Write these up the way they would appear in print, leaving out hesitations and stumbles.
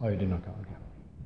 Oh, you did not go. Okay.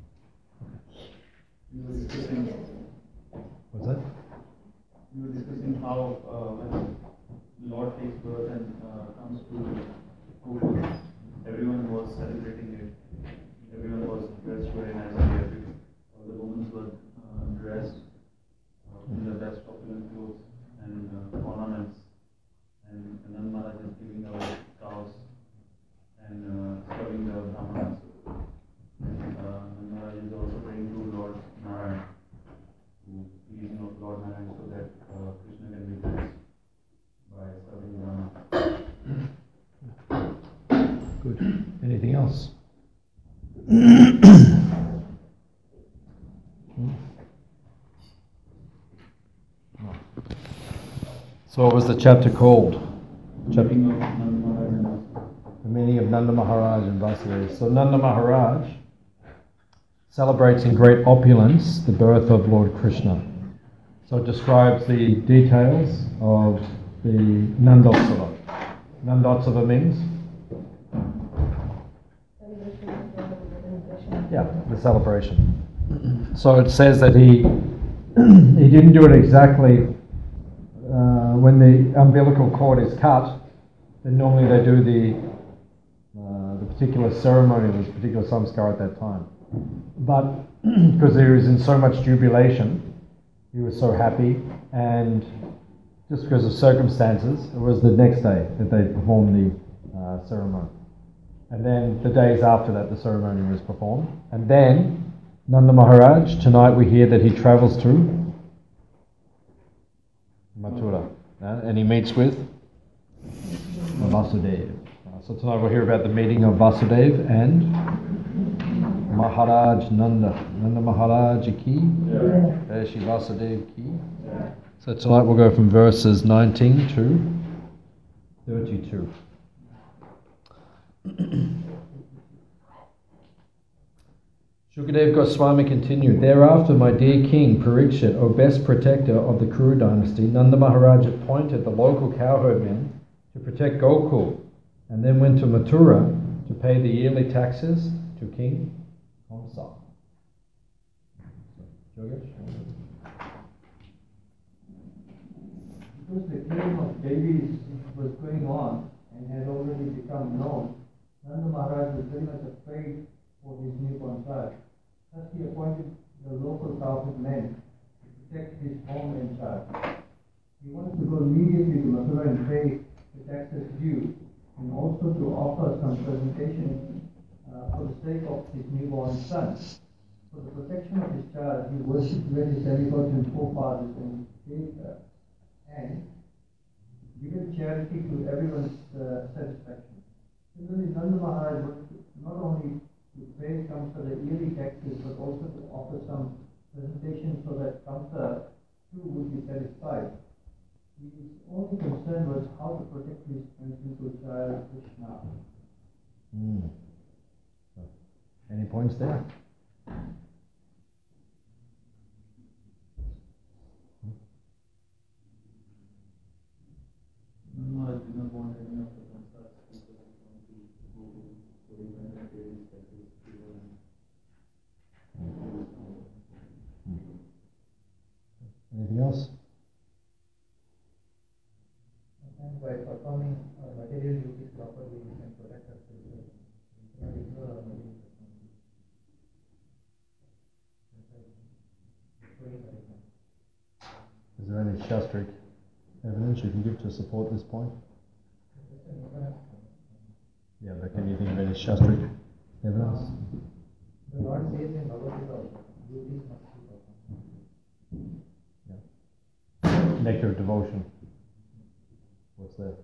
You were discussing. What's that? You were discussing how when the Lord takes birth and comes to Gokul, everyone was celebrating it. Everyone was dressed very nicely. The women were dressed in the best opulent clothes and ornaments. And Nand Maharaj is giving out cows and serving the Brahmanas. Nand Maharaj is also praying to Lord Narayan, to please Lord Narayan, so that Krishna can be blessed by serving Brahma. Good. Anything else? So what was the chapter called? The meaning of Nand Maharaj and Vasudeva. The meaning of Nanda Maharaj and Vasudeva. So Nanda Maharaj celebrates in great opulence the birth of Lord Krishna. So it describes the details of the Nandotsava. Nandotsava means? Yeah, the celebration. So it says that he didn't do it exactly when the umbilical cord is cut. Then normally they do the particular ceremony, this particular samskar at that time. But because he was in so much jubilation, he was so happy, and just because of circumstances, it was the next day that they performed the ceremony. And then the days after that, the ceremony was performed. And then Nanda Maharaj, tonight we hear that he travels to Mathura, and he meets with Vasudeva. So tonight we'll hear about the meeting of Vasudeva and Maharaj Nanda. Nanda Maharaj ki, Shri Vasudeva ki. So tonight we'll go from verses 19 to 32. Shukadev Goswami continued, thereafter, my dear king, Parikshit, O best protector of the Kuru dynasty, Nanda Maharaj appointed the local cowherd men to protect Gokul, and then went to Mathura to pay the yearly taxes to King Kamsa. Because the claim of Devi was going on and had already become known, Nanda Maharaj was very much afraid for his newborn child. Thus he appointed the local cowherd men to protect his home and child. He wanted to go immediately to Mathura and pay the taxes due, and also to offer some presentation for the sake of his newborn son. For the protection of his child, he worshipped various demigods and forefathers and and given charity to everyone's satisfaction. Similarly, Nanda Maharaj wanted not only to pay Kamsa the yearly taxes, but also to offer some presentation so that Kamsa too would be satisfied. His only concern was how to protect his principal child, Krishna. Any points there? Maharaj did not want any of the Kamsas because he wanted to go to, so he went and paid his taxes to them. Anything else? And by performing material duties properly, we can protect ourselves. We cannot ignore our material responsibilities. Is there any shastric evidence you can give to support this point? Yeah, but can you think of any shastric evidence? The Lord says in Bhagavad Gita also, duties must be performed. Nectar of devotion. What's that?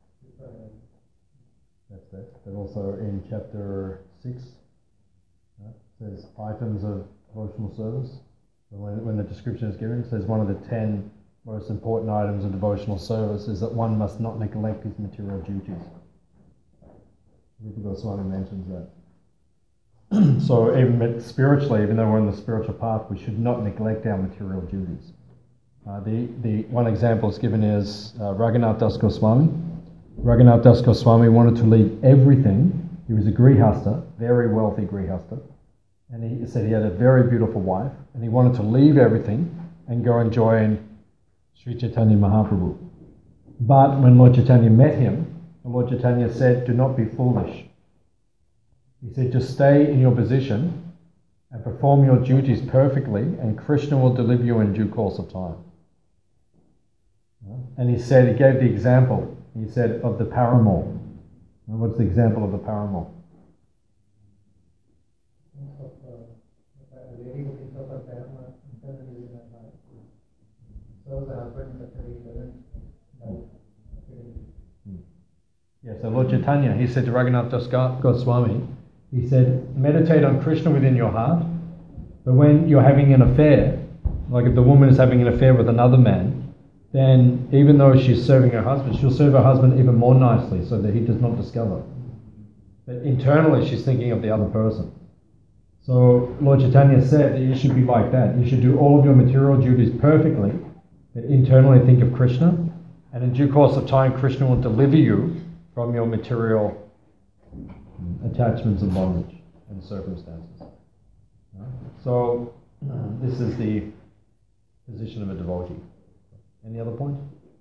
That's that. But also in chapter 6, says items of devotional service. So when the description is given, it says one of the 10 most important items of devotional service is that one must not neglect his material duties. Rupa Goswami mentions that. So even spiritually, even though we're on the spiritual path, we should not neglect our material duties. The one example is given is Raghunath Das Goswami. Raghunath Das Goswami wanted to leave everything He was a grihasta, very wealthy grihasta, and he said he had a very beautiful wife, and he wanted to leave everything and go and join Sri Chaitanya Mahaprabhu. But when Lord Chaitanya met him, Lord Chaitanya said, do not be foolish. He said, just stay in your position and perform your duties perfectly, and Krishna will deliver you in due course of time. And he said, he gave the example, he said, of the paramour. And what's the example of the paramour? Yeah, so Lord Chaitanya, he said to Raghunath Das Goswami, he said, meditate on Krishna within your heart, but when you're having an affair, like if the woman is having an affair with another man, then even though she's serving her husband, she'll serve her husband even more nicely so that he does not discover. But internally she's thinking of the other person. So Lord Chaitanya said that you should be like that. You should do all of your material duties perfectly, but internally think of Krishna, and in due course of time Krishna will deliver you from your material attachments and bondage and circumstances. So this is the position of a devotee. Any other point?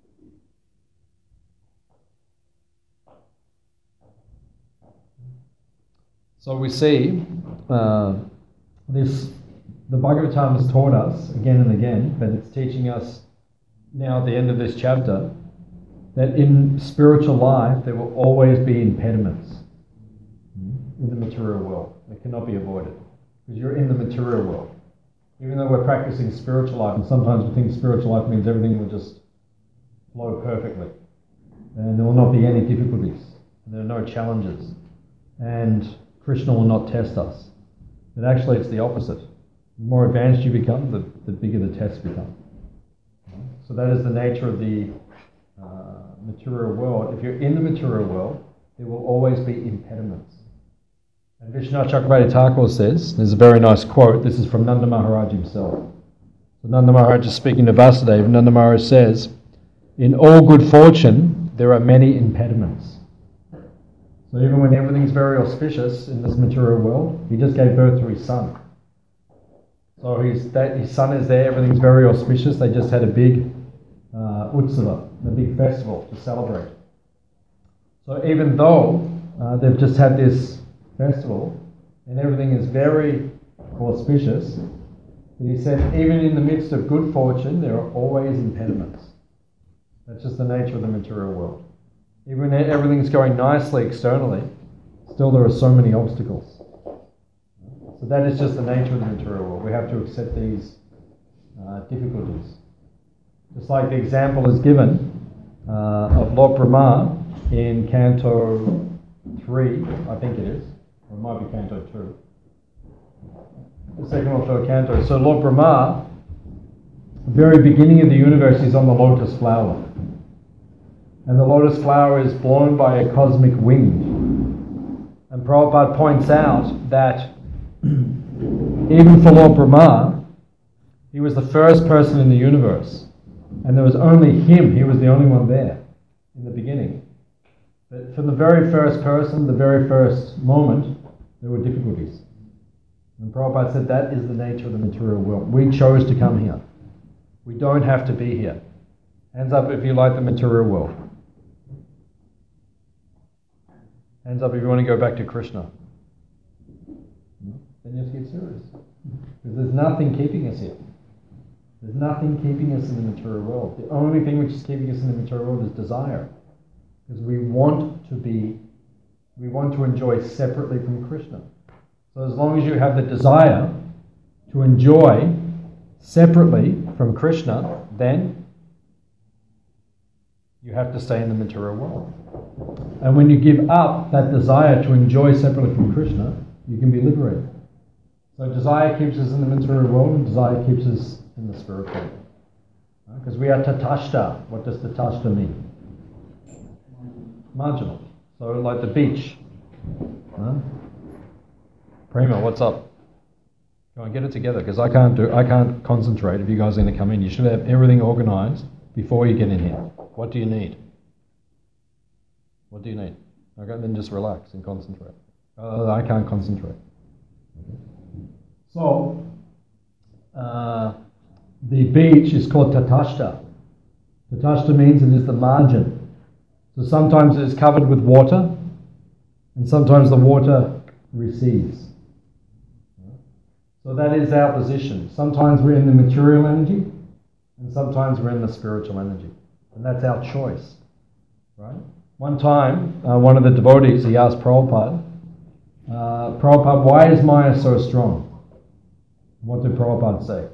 So we see this. The Bhagavatam has taught us again and again, but it's teaching us now at the end of this chapter that in spiritual life there will always be impediments in the material world. They cannot be avoided because you're in the material world. Even though we're practicing spiritual life, and sometimes we think spiritual life means everything will just flow perfectly, and there will not be any difficulties, and there are no challenges, and Krishna will not test us. But actually it's the opposite. The more advanced you become, the bigger the tests become. So that is the nature of the material world. If you're in the material world, there will always be impediments. And Vishwanath Chakravarti Thakur says, there's a very nice quote, this is from Nanda Maharaj himself. So Nanda Maharaj is speaking to Vasudeva. Nanda Maharaj says, in all good fortune, there are many impediments. So even when everything's very auspicious in this material world, he just gave birth to his son. So his son is there, everything's very auspicious, they just had a big utsava, a big festival to celebrate. So even though they've just had this festival and everything is very auspicious, but he said even in the midst of good fortune there are always impediments. That's just the nature of the material world. Even when everything's going nicely externally, still there are so many obstacles. So that is just the nature of the material world. We have to accept these difficulties. Just like the example is given of Lord Brahma in Canto 3, I think it is, or it might be Canto 2. The second or third canto. So Lord Brahma, the very beginning of the universe, is on the lotus flower. And the lotus flower is blown by a cosmic wind. And Prabhupada points out that even for Lord Brahma, he was the first person in the universe. And there was only him, he was the only one there in the beginning. But from the very first person, the very first moment, there were difficulties. And Prabhupada said that is the nature of the material world. We chose to come here. We don't have to be here. Hands up if you like the material world. Hands up if you want to go back to Krishna. Then you have to get serious. Because there's nothing keeping us here. There's nothing keeping us in the material world. The only thing which is keeping us in the material world is desire. Because we want to enjoy separately from Krishna. So as long as you have the desire to enjoy separately from Krishna, then you have to stay in the material world. And when you give up that desire to enjoy separately from Krishna, you can be liberated. So desire keeps us in the material world, and desire keeps us in the spiritual world. Because we are tatashta. What does tatashta mean? Marginal. So like the beach. Prima, what's up? Go on, get it together, because I can't concentrate if you guys are going to come in. You should have everything organised before you get in here. What do you need? What do you need? Okay, then just relax and concentrate. I can't concentrate. So, the beach is called Tatashta. Tatashta means it is the margin. So sometimes it is covered with water, and sometimes the water recedes. So that is our position. Sometimes we're in the material energy, and sometimes we're in the spiritual energy. And that's our choice. Right? One time, one of the devotees, he asked Prabhupada, Prabhupada, why is Maya so strong? What did Prabhupada say?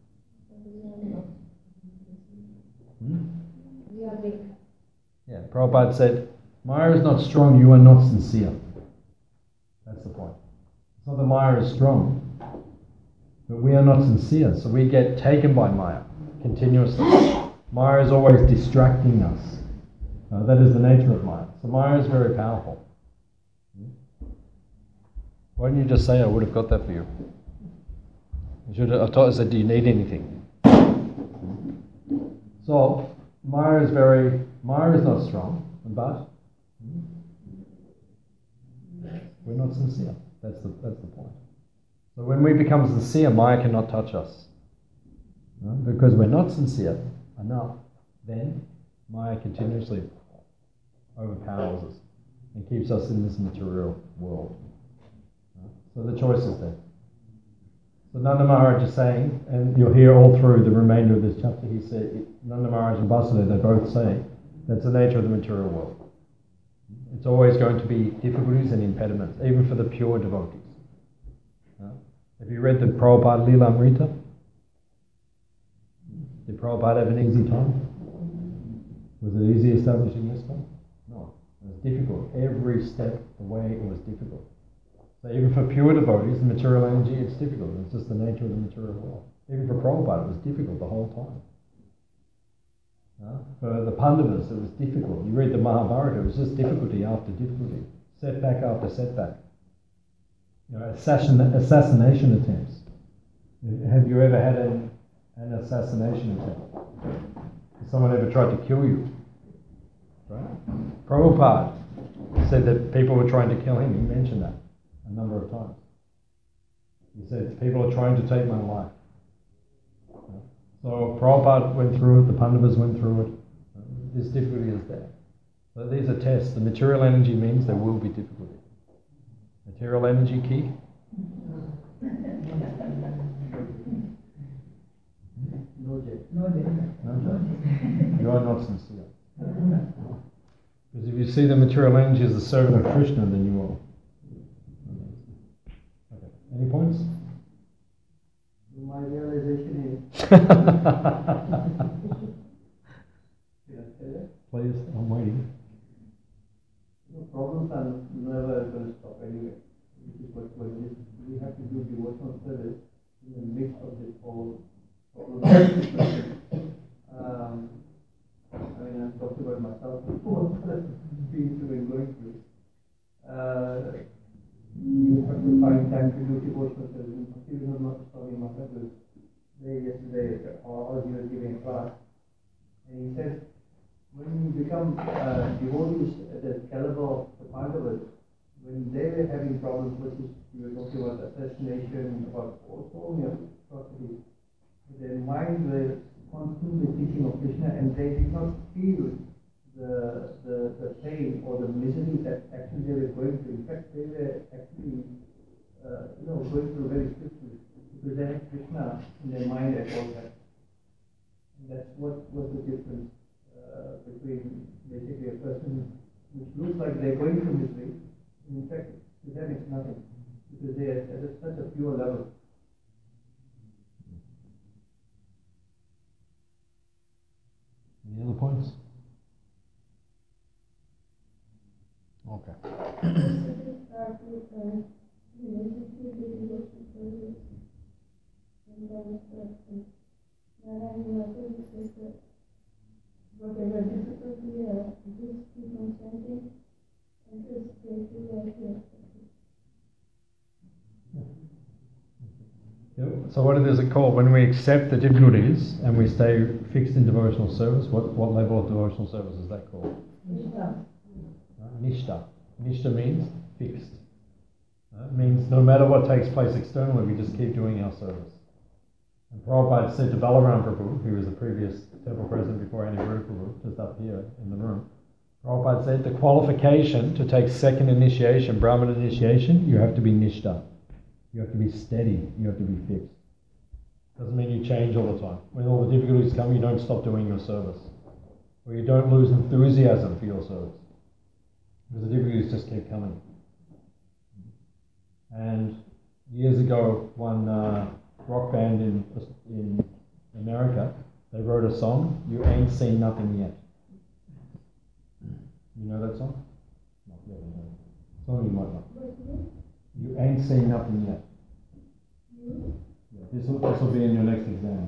Yeah, Prabhupada said, Maya is not strong, you are not sincere. That's the point. It's not that Maya is strong, but we are not sincere, so we get taken by Maya continuously. Maya is always distracting us. That is the nature of Maya. So Maya is very powerful. Why didn't you just say I would have got that for you? You should have said, do you need anything? So, Maya is not strong, but we're not sincere. That's the point. So when we become sincere, Maya cannot touch us. Because we're not sincere enough, then Maya continuously overpowers us and keeps us in this material world. So the choice is there. So Nanda Maharaj is saying, and you'll hear all through the remainder of this chapter, he said, Nanda Maharaj and Vasudeva, they both say, that's the nature of the material world. It's always going to be difficulties and impediments, even for the pure devotees. Have you read the Prabhupada Leelamrita? Did Prabhupada have an easy time? Was it easy establishing this time? No. It was difficult. Every step of the way it was difficult. So even for pure devotees, the material energy, it's difficult. It's just the nature of the material world. Even for Prabhupada, it was difficult the whole time. For the Pandavas, it was difficult. You read the Mahabharata, it was just difficulty after difficulty. Setback after setback. Assassination attempts. Have you ever had an assassination attempt? Has someone ever tried to kill you? Right? Prabhupada said that people were trying to kill him. He mentioned that a number of times. He said, people are trying to take my life. So Prabhupada went through it, the Pandavas went through it. This difficulty is there. So these are tests. The material energy means there will be difficulty. Material energy key? No. You are not sincere. Because if you see the material energy as the servant of Krishna, then you will. Okay. Any points? My realization is... Please, I'm waiting. Problems are never going to stop anyway. This is what we have to do devotional service in the midst of this whole problem. I'm talking about myself before, being through and going through. You have to find time to do devotional service. Even though not Swami Maharaj was there yesterday, or he was giving a class, and he said, when you become devotees at the caliber of the Pandavas, when they were having problems, which is, you were talking about assassination, about all your atrocities, their mind was constantly thinking of Krishna, and they did not feel the pain or the misery that actually they were going through. In fact, they were actually going through very swiftly because they had Krishna in their mind at all times. And that's what was the difference between basically a person which looks like they're going through misery, and in fact, to them it's nothing because they are at such a pure level. Any other points? Okay. Whatever difficulty or just keep on chanting and just stay to what you expected. So what is it called? When we accept the difficulties and we stay fixed in devotional service, what level of devotional service is that called? Nishta. Nishta. Nishta means fixed. It means no matter what takes place externally, we just keep doing our service. And Prabhupada said to Balaram Prabhu, who was the previous temple president before Aniruddha Prabhu, just up here in the room, Prabhupada said the qualification to take second initiation, Brahman initiation, you have to be nishta. You have to be steady. You have to be fixed. Doesn't mean you change all the time. When all the difficulties come, you don't stop doing your service. Or you don't lose enthusiasm for your service. Because the difficulties just keep coming. And years ago, one rock band in America, they wrote a song, You Ain't Seen Nothing Yet. You know that song? Not yet. Some of you might know. You ain't seen nothing yet. Yeah, this will be in your next exam.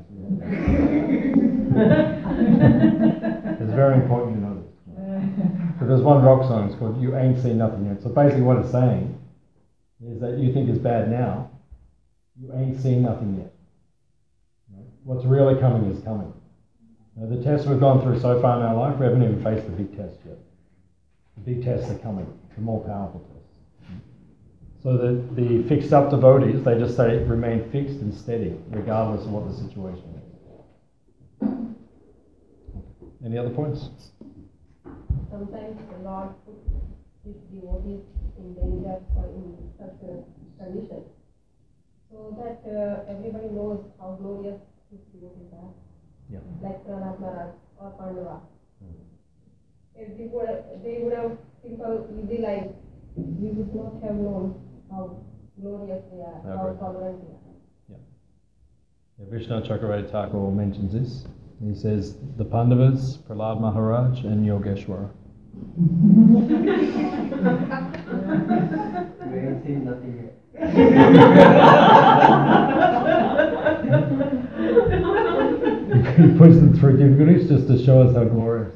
It's very important you know this. So there's one rock song, it's called You Ain't Seen Nothing Yet. So basically what it's saying is that you think it's bad now, you ain't seen nothing yet. What's really coming is coming. The tests we've gone through so far in our life, we haven't even faced the big test yet. The big tests are coming, the more powerful tests. So the fixed up devotees, they just say remain fixed and steady, regardless of what the situation is. Any other points? Sometimes the Lord puts his devotees in danger or in such a condition, so that everybody knows how glorious his devotees are. Yeah. Like Prahlad Maharaj or Pandava. If they would have simple, easy life, we would not have known how glorious they are, how tolerant they are. Yeah, Vishnu Chakravarti Thakur mentions this. He says, the Pandavas, Prahlad Maharaj and Yogeshwara. You ain't seen nothing yet. He puts them through difficulties just to show us how glorious.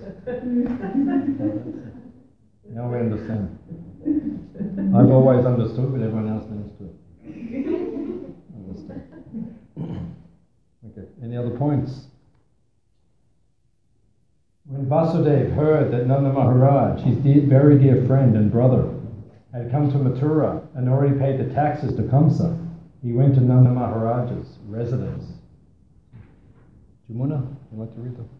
Now we understand. I've always understood, but everyone else needs to understand. Okay, any other points? When Vasudev heard that Nanda Maharaj, his very dear friend and brother, had come to Mathura and already paid the taxes to Kamsa, he went to Nanda Maharaj's residence. Jamuna, you like to read that?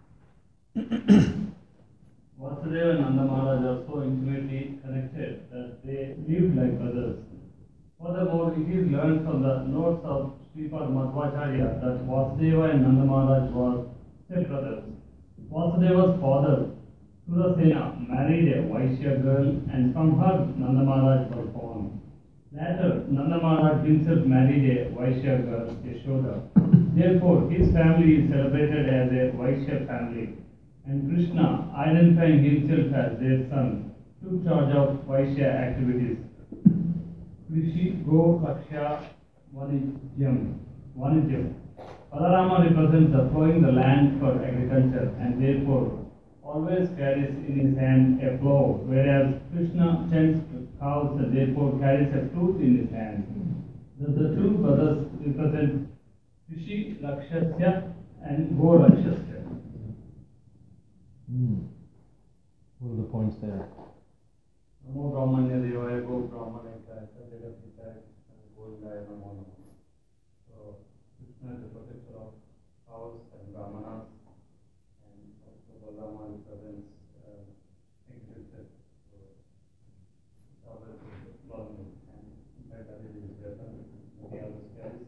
Vasudeva and Nanda Maharaj are so intimately connected that they lived like brothers. Furthermore, it is learned from the notes of Sripad Madhvacharya that Vasudeva and Nanda Maharaj were stepbrothers. Vasudeva's father, Surasena, married a Vaishya girl, and from her Nanda Maharaj was born. Later, Nanda Maharaj himself married a Vaishya girl, Yashoda. Therefore, his family is celebrated as a Vaishya family. And Krishna, identifying himself as their son, took charge of Vaishya activities. Krishi Go Laksha Vanijyam. Balarama represents the plowing the land for agriculture and therefore always carries in his hand a plow, whereas Krishna tends cows and therefore carries a flute in his hand. The two brothers represent Krishi Lakshasya and Go Lakshasya. What are the points there? Namo Brahmanya Devaya Go Brahmanaya Jagatita Goldaya Namo Namo. So Krishna is the protector of cows and Brahmanas, and also Balarama represents agriculture. So it's always loving, and in fact that is his weapon. He always carries.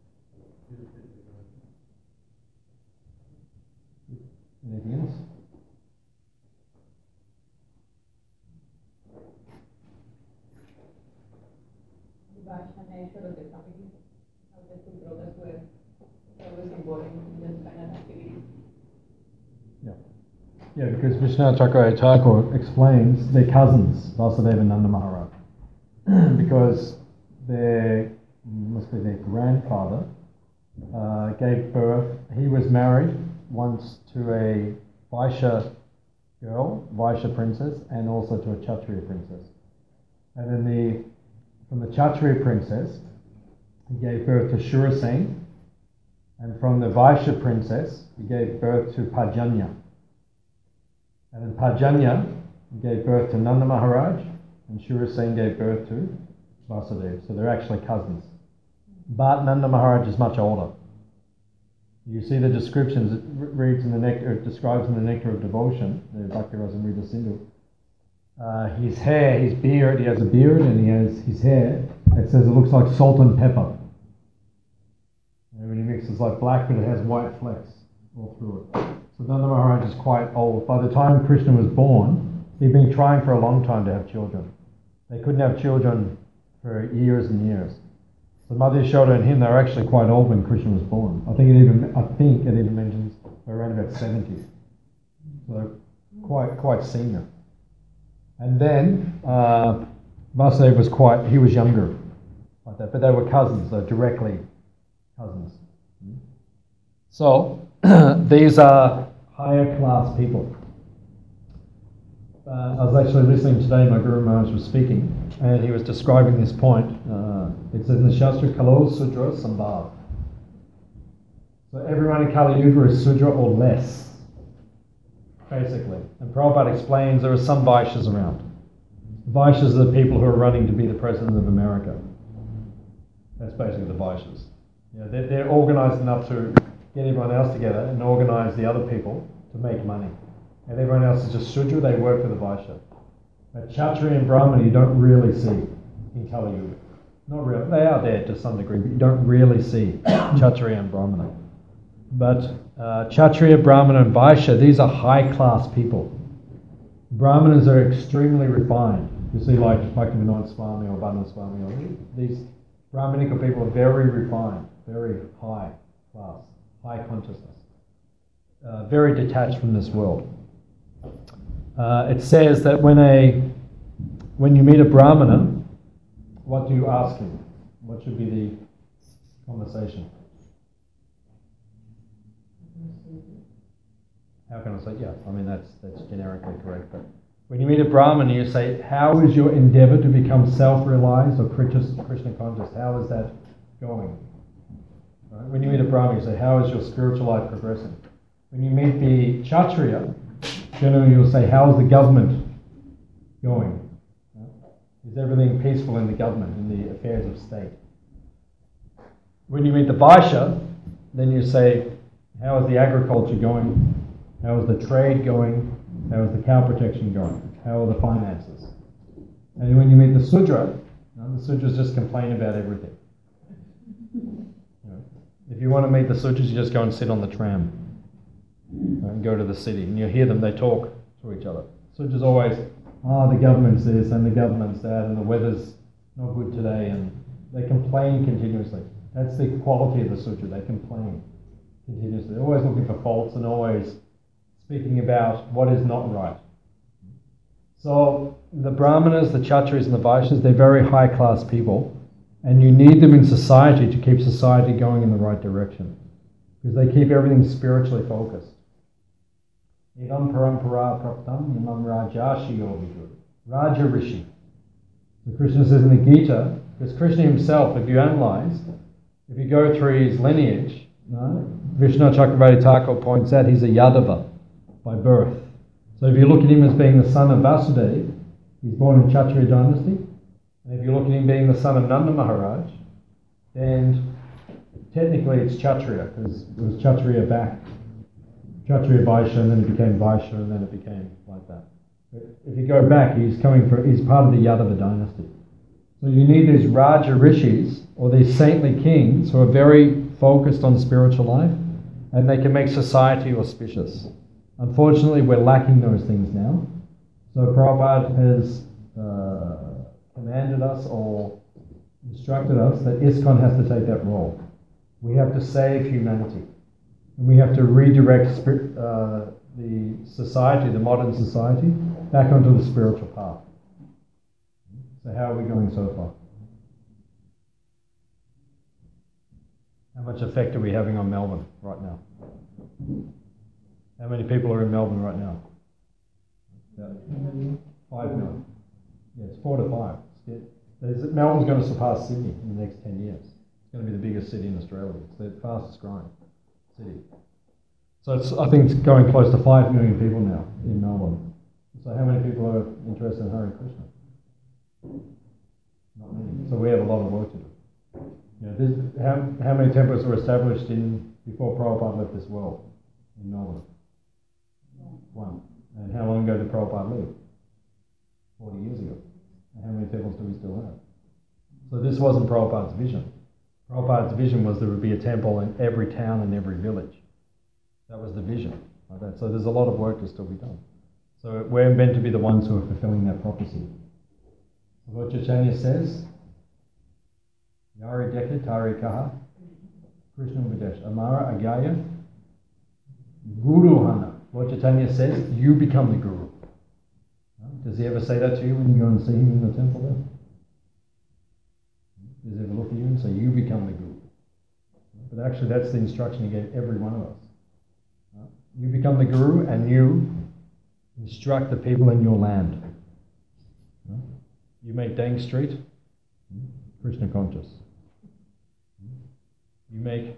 Anything else? Vibhashan and Aishwarya, the family, how the two brothers were always involved in this kind of activities. Yeah, because Vishnu Chakravarti Thakur explains they're cousins, Vasudeva and Nanda Maharaj, because must be their grandfather gave birth. He was married once to a Vaishya girl, Vaishya princess, and also to a Kshatriya princess. And then from the Kshatriya princess, he gave birth to Shurasen, and from the Vaishya princess, he gave birth to Pajanya. And then Pajanya gave birth to Nanda Maharaj, and Shurasen gave birth to Vasudeva, so they're actually cousins. But Nanda Maharaj is much older. You see the descriptions, it reads in the nectar, it describes in the Nectar of Devotion, the Bhakti Rasamrita Sindhu, his hair, his beard, he has a beard and he has his hair, it says it looks like salt and pepper. And when he mixes like black, but it has white flecks all through it. So Nanda Maharaj is quite old. By the time Krishna was born, he'd been trying for a long time to have children. They couldn't have children for years and years. So Mother Yashoda and him, they were actually quite old when Krishna was born. I think it even mentions they're around about 70. So they're quite senior. And then Vasudeva he was younger like that, but they were cousins, they're directly cousins. So these are higher class people. I was actually listening today, my Guru Maharaj was speaking, and he was describing this point. It says in the Shastra, Kalo Sudra Sambhav. So everyone in Kali Yuga is Sudra or less, basically. And Prabhupada explains there are some Vaishyas around. Vaishyas are the people who are running to be the President of America. That's basically the Vaishyas. They're organised enough to get everyone else together and organise the other people to make money. And everyone else is just Sudra, they work for the Vaishya. But Kshatriya and Brahmana you don't really see in Kali Yuga. Not really. They are there to some degree, but you don't really see Kshatriya and Brahmana. But Kshatriya, Brahmana and Vaishya, these are high class people. Brahmanas are extremely refined. You see like Bhaktivinoda Swami or Bhadana Swami, or these Brahmanical people are very refined, very high class, high consciousness. Very detached from this world. It says that when you meet a Brahmana, what do you ask him? What should be the conversation? How can I say? Yeah, I mean that's generically correct. But when you meet a Brahmana, you say, "How is your endeavour to become self-realized or Krishna conscious? How is that going?" Right? When you meet a Brahmana, you say, "How is your spiritual life progressing?" When you meet the Kshatriya, generally you'll say, "How is the government going? Is everything peaceful in the government, in the affairs of state?" When you meet the Vaishya, then you say, "How is the agriculture going? How is the trade going? How is the cow protection going? How are the finances?" And when you meet the Sudra, the Sudras just complain about everything. If you want to meet the Sudras, you just go and sit on the tram and go to the city, and you hear them, they talk to each other. Sudras always, the government's this and the government's that, and the weather's not good today, and they complain continuously. That's the quality of the Sudra, they complain continuously. They're always looking for faults and always speaking about what is not right. So the Brahmanas, the Kshatriyas and the Vaishyas, they're very high class people, and you need them in society to keep society going in the right direction, because they keep everything spiritually focused. Evam parampara praptam imam rajashiyo vidur. Raja Rishi. So Krishna says in the Gita, because Krishna himself, if you analyze, if you go through his lineage, Vishnu Chakravarti Thakur points out he's a Yadava by birth. So if you look at him as being the son of Vasudeva, he's born in Kshatriya dynasty. And if you look at him being the son of Nanda Maharaj, then technically it's Kshatriya, because it was Kshatriya back. Kshatriya Vaishya, and then it became Vaishya, and then it became like that. But if you go back, he's part of the Yadava dynasty. So you need these Raja Rishis, or these saintly kings, who are very focused on spiritual life, and they can make society auspicious. Unfortunately, we're lacking those things now. So Prabhupada has commanded us or instructed us that ISKCON has to take that role. We have to save humanity. And we have to redirect the society, the modern society, back onto the spiritual path. So how are we going so far? How much effect are we having on Melbourne right now? How many people are in Melbourne right now? 5 million. Yeah, it's 4 to 5. Melbourne's going to surpass Sydney in the next 10 years. It's going to be the biggest city in Australia. It's the fastest growing city. So I think it's going close to 5 million people now in Melbourne. So how many people are interested in Hare Krishna? Not many. So we have a lot of work to do. You know, how many temples were established before Prabhupada left this world in Melbourne? One. And how long ago did Prabhupada live? 40 years ago. And how many temples do we still have? So this wasn't Prabhupada's vision. Prabhupada's vision was there would be a temple in every town and every village. That was the vision. Like that. So there's a lot of work to still be done. So we're meant to be the ones who are fulfilling that prophecy. What Chaitanya says, Yari Dekha Tari Kaha, Krishna Videsh, Amara Agaya, Guru Hana. What Chaitanya says, you become the Guru. Does he ever say that to you when you go and see him in the temple there? Does he ever look at you and say, you become the Guru? But actually that's the instruction he gave every one of us. You become the Guru and you instruct the people in your land. You make Dang Street Krishna conscious. You make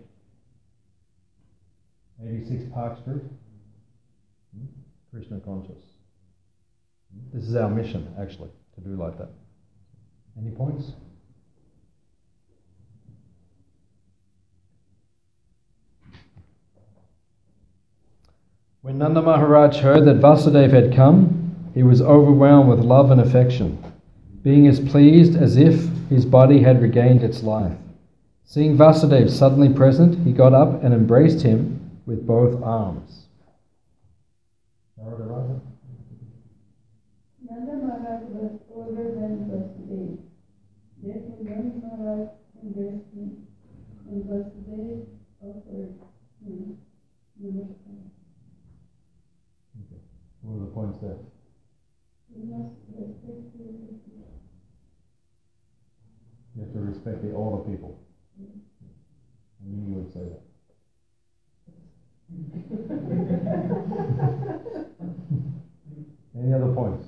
86 Park Street Krishna conscious. This is our mission, actually, to do like that. Any points? When Nanda Maharaj heard that Vasudeva had come, he was overwhelmed with love and affection, being as pleased as if his body had regained its life. Seeing Vasudeva suddenly present, he got up and embraced him with both arms. Nanda Maharaj was older than Vasudeva. Therefore, Nanda Maharaj embraced him, and Vasudeva offered him namaskar. Okay. What are the points there? You must respect the You have to respect the older people. I knew you would say that. Any other points?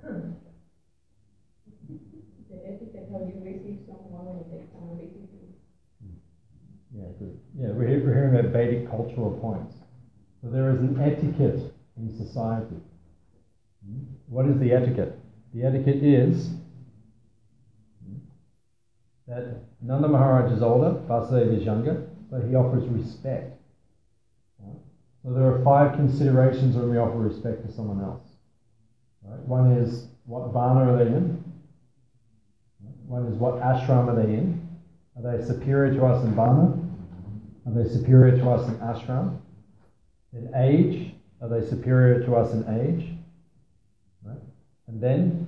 The etiquette, how you receive someone and they come and receive you. Yeah, good. Yeah, we're hearing about Vedic cultural points. So there is an etiquette in society. What is the etiquette? The etiquette is that Nanda Maharaj is older, Vasudeva is younger, so he offers respect. So there are 5 considerations when we offer respect to someone else. Right? One is, what varna are they in? One is, what ashram are they in? Are they superior to us in varna? Are they superior to us in ashram? In age, are they superior to us in age? Right? And then,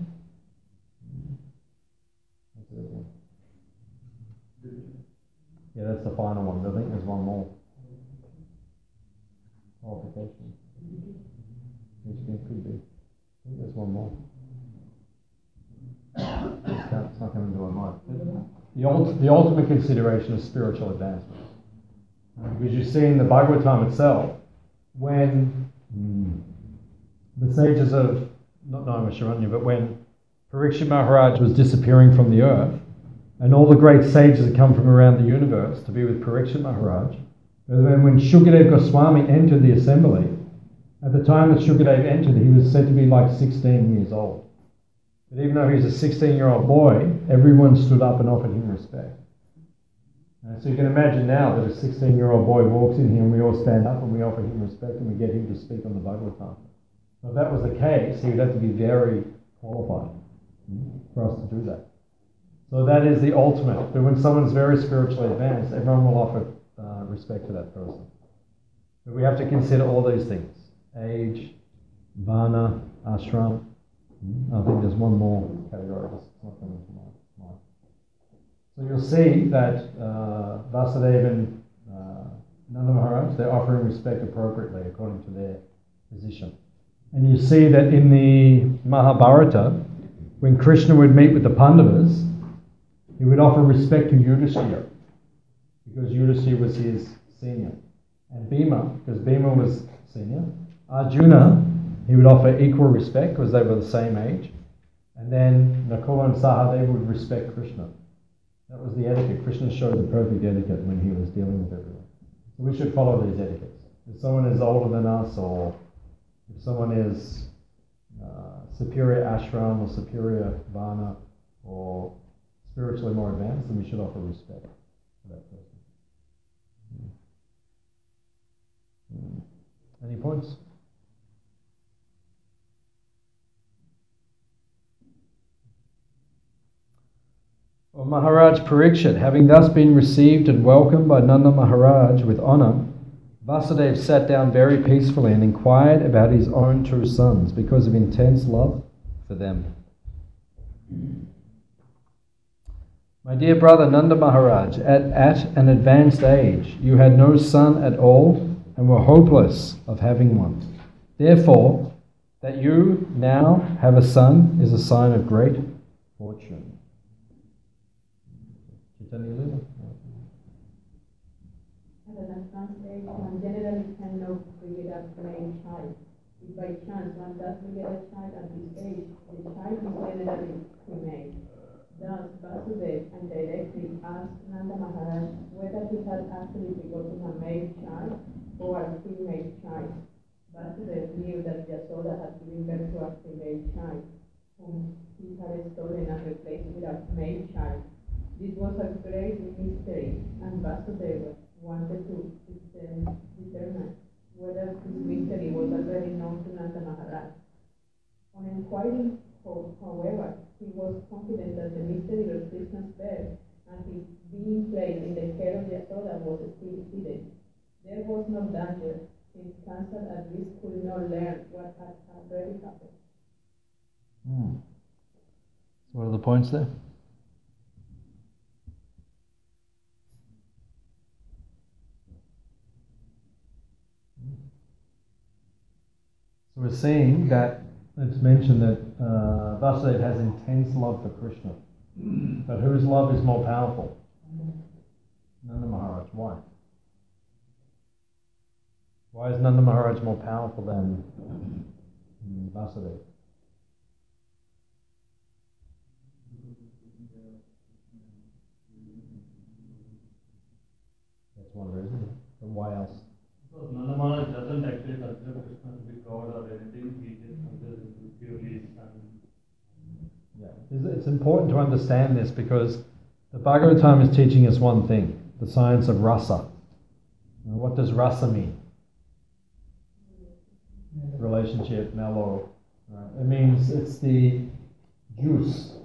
yeah, that's the final one. I think there's one more. Qualification. Which could be. I think there's one more. It's not coming to my mind. The ultimate consideration is spiritual advancement. Because you see in the Bhagavatam itself, when the sages of, not Naimisharanya, but when Parikshit Maharaj was disappearing from the earth, and all the great sages had come from around the universe to be with Parikshit Maharaj, but when Shukadeva Goswami entered the assembly, at the time that Shukadeva entered, he was said to be like 16 years old. But even though he was a 16-year-old boy, everyone stood up and offered him respect. So you can imagine now that a 16-year-old boy walks in here and we all stand up and we offer him respect and we get him to speak on the Bhagavatam. So if that was the case, he would have to be very qualified for us to do that. So that is the ultimate. But when someone's very spiritually advanced, everyone will offer respect to that person. But we have to consider all these things. Age, varna, ashram. I think there's one more category. It's not coming to mind. So you'll see that Vasudeva and Nanda Maharaj, they're offering respect appropriately according to their position. And you see that in the Mahabharata, when Krishna would meet with the Pandavas, he would offer respect to Yudhishthira, because Yudhishthira was his senior. And Bhima, because Bhima was senior. Arjuna, he would offer equal respect because they were the same age. And then Nakula and Sahadev would respect Krishna. That was the etiquette. Krishna showed the perfect etiquette when he was dealing with everyone. So we should follow these etiquettes. If someone is older than us, or if someone is superior ashram or superior varna or spiritually more advanced, then we should offer respect to that person. Any points? Well, Maharaj Parikshit, having thus been received and welcomed by Nanda Maharaj with honour, Vasudeva sat down very peacefully and inquired about his own two sons because of intense love for them. My dear brother Nanda Maharaj, at an advanced age, you had no son at all and were hopeless of having one. Therefore, that you now have a son is a sign of great fortune. At an advanced age, one generally cannot bring up male child. If by chance one does get a child at this age, the child is generally female. Thus, Vasudeva indirectly asked Nanda Maharaj whether he had actually begotten a male child or a female child. Vasudeva knew that Yasoda had given birth to a female child, whom he had stolen and replaced with a male child. This was a great mystery, and Vasudeva wanted to determine whether this mystery was already known to Nanda Maharaj. On inquiring, however, he was confident that the mystery of Krishna's birth and his being placed in the care of Yasoda was still hidden. There was no danger, since Kansa at least could not learn what had already happened. So what are the points there? So we're seeing that, it's mentioned that Vasudeva has intense love for Krishna. But whose love is more powerful? Nanda Maharaj. Why? Why is Nanda Maharaj more powerful than Vasudeva? That's one reason. But why else? Because Nanda Maharaj doesn't actually consider Krishna to be God or anything, he just considers him to be purely his son. Yeah, it's important to understand this because the Bhagavatam is teaching us one thing, the science of rasa. Now, what does rasa mean? Relationship, mellow. Right? It means it's the juice.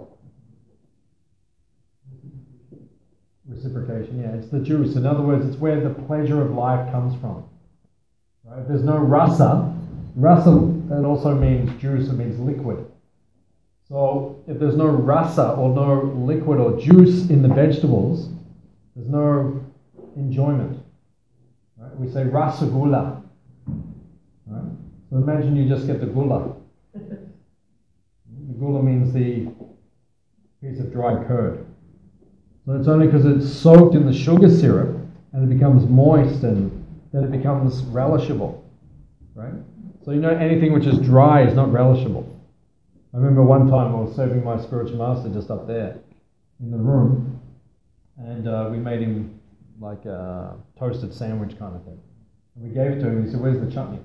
Reciprocation, yeah, it's the juice. In other words, it's where the pleasure of life comes from. Right? If there's no rasa, that also means juice, it means liquid. So if there's no rasa or no liquid or juice in the vegetables, there's no enjoyment. Right? We say rasa gula. Right? So imagine you just get the gula. The gula means the piece of dry curd. So it's only because it's soaked in the sugar syrup and it becomes moist and then it becomes relishable, right? So you know anything which is dry is not relishable. I remember one time I was serving my spiritual master just up there in the room and we made him like a toasted sandwich kind of thing. And we gave it to him and he said, "Where's the chutney?"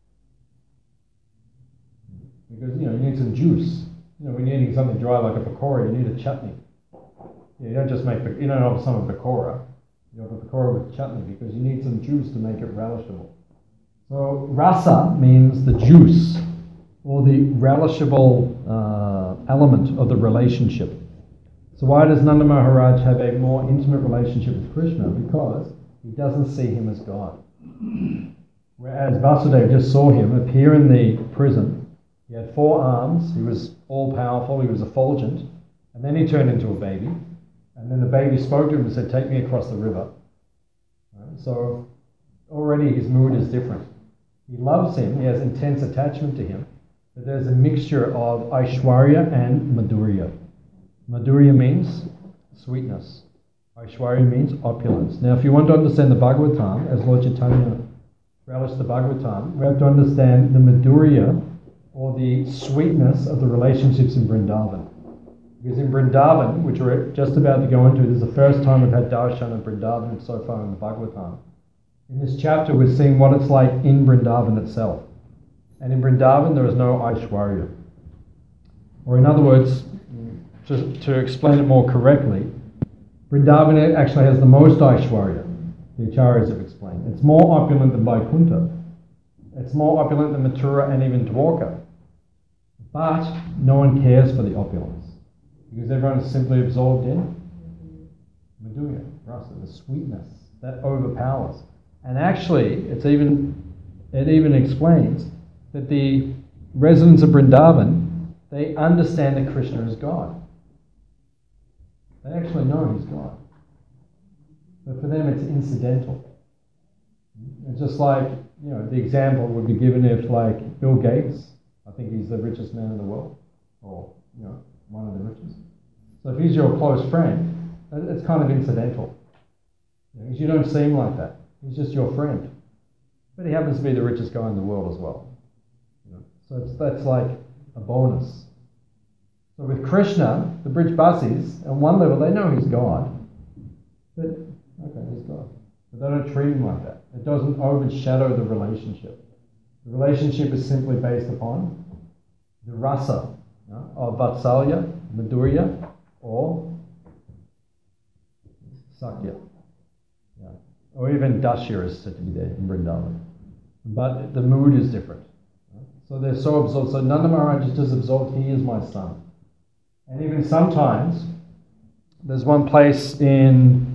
Because, you need some juice. When you're eating something dry like a pakora, you need a chutney. Yeah, you don't just you don't have some pakora. You have a pakora with chutney because you need some juice to make it relishable. So rasa means the juice or the relishable element of the relationship. So why does Nanda Maharaj have a more intimate relationship with Krishna? Because he doesn't see him as God. Whereas Vasudeva just saw him appear in the prison. He had 4 arms, he was all-powerful, he was effulgent, and then he turned into a baby. And then the baby spoke to him and said, "Take me across the river." Right? So already his mood is different. He loves him, he has intense attachment to him, but there's a mixture of Aishwarya and Madhurya. Madhurya means sweetness. Aishwarya means opulence. Now if you want to understand the Bhagavatam, as Lord Chaitanya relished the Bhagavatam, we have to understand the Madhurya or the sweetness of the relationships in Vrindavan. Because in Vrindavan, which we're just about to go into, this is the first time we've had darshan of Vrindavan so far in the Bhagavatam. In this chapter, we're seeing what it's like in Vrindavan itself. And in Vrindavan, there is no Aishwarya. Or in other words, to explain it more correctly, Vrindavan actually has the most Aishwarya, the Acharyas have explained. It's more opulent than Vaikuntha. It's more opulent than Mathura and even Dwarka. But no one cares for the opulence, because everyone is simply absorbed in Madhurya, rasa, the sweetness that overpowers. And actually, it even explains that the residents of Vrindavan, they understand that Krishna is God. They actually know he's God. But for them it's incidental. It's just like, the example would be given if, like, Bill Gates, I think he's the richest man in the world, or, one of the richest. So if he's your close friend, it's kind of incidental. Because you don't seem like that. He's just your friend. But he happens to be the richest guy in the world as well. So that's like a bonus. So with Krishna, the Brijbasis, on one level, they know he's God. But, okay, he's God. But they don't treat him like that. It doesn't overshadow the relationship. The relationship is simply based upon the rasa of Vatsalya, Madhurya, or Sakya. Yeah. Or even Dashya is said to be there in Vrindavan. But the mood is different. So they're so absorbed. So Nanda Maharaj is just absorbed, he is my son. And even sometimes, there's one place in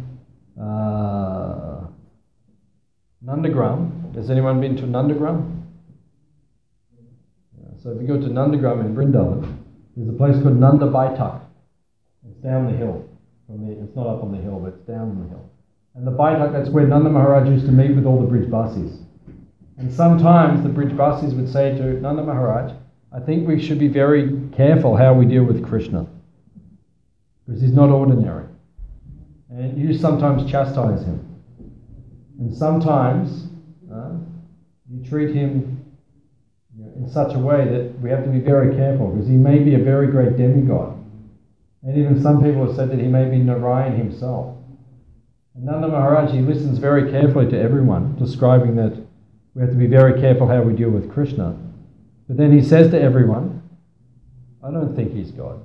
Nandagram. Has anyone been to Nandagram? Yeah. So if you go to Nandagram in Vrindavan, there's a place called Nanda Baitak. It's down the hill. It's not up on the hill, but it's down on the hill. And the Baitak, that's where Nanda Maharaj used to meet with all the Brijbasis. And sometimes the Brijbasis would say to Nanda Maharaj, I think we should be very careful how we deal with Krishna, because he's not ordinary. And you sometimes chastise him. And sometimes you treat him in such a way that we have to be very careful, because he may be a very great demigod. And even some people have said that he may be Narayan himself. And Nanda Maharaj, he listens very carefully to everyone, describing that we have to be very careful how we deal with Krishna. But then he says to everyone, I don't think he's God.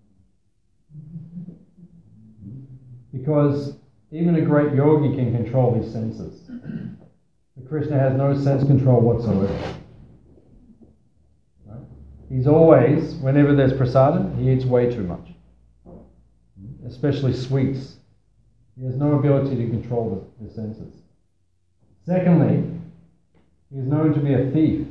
Because even a great yogi can control his senses. But Krishna has no sense control whatsoever. Right? He's always, whenever there's prasadam, he eats way too much. Especially sweets. He has no ability to control the senses. Secondly, he is known to be a thief.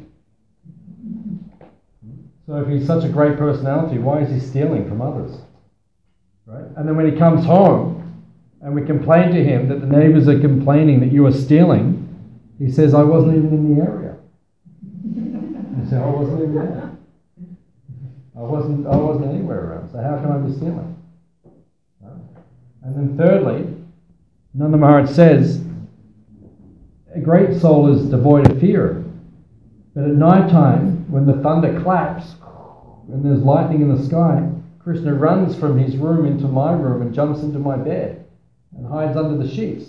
So if he's such a great personality, why is he stealing from others? Right? And then when he comes home, and we complain to him that the neighbours are complaining that you are stealing, he says, I wasn't even in the area. He said, I wasn't even there. I wasn't anywhere around, so how can I be stealing? Right? And then thirdly, Nanda Maharaj says, a great soul is devoid of fear. But at night time, when the thunder claps, and there's lightning in the sky, Krishna runs from his room into my room and jumps into my bed and hides under the sheets,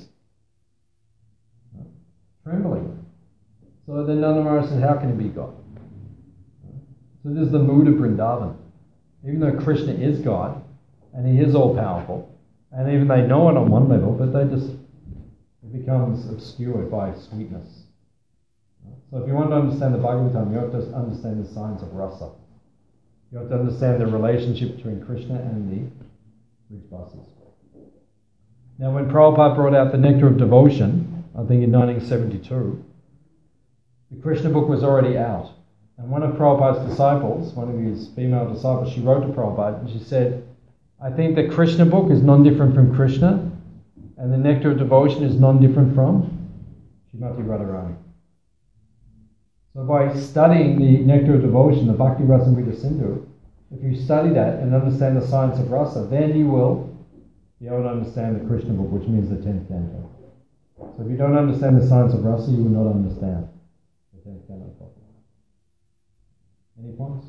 trembling. So then Nanda Maharaj says, how can he be God? So this is the mood of Vrindavan. Even though Krishna is God, and he is all-powerful, and even they know it on one level, but it becomes obscured by sweetness. So if you want to understand the Bhagavatam, you have to understand the science of rasa. You have to understand the relationship between Krishna and the Brijbasis. Now when Prabhupada brought out the Nectar of Devotion, I think in 1972, the Krishna book was already out. And one of Prabhupada's disciples, one of his female disciples, she wrote to Prabhupada and she said, I think the Krishna book is non-different from Krishna, and the Nectar of Devotion is non-different from Srimati Radharani. So by studying the Nectar of Devotion, the Bhakti Rasamrita Sindhu, if you study that and understand the science of rasa, then you will be able to understand the Krishna book, which means the 10th canto. So if you don't understand the science of rasa, you will not understand the 10th canto properly. Any points?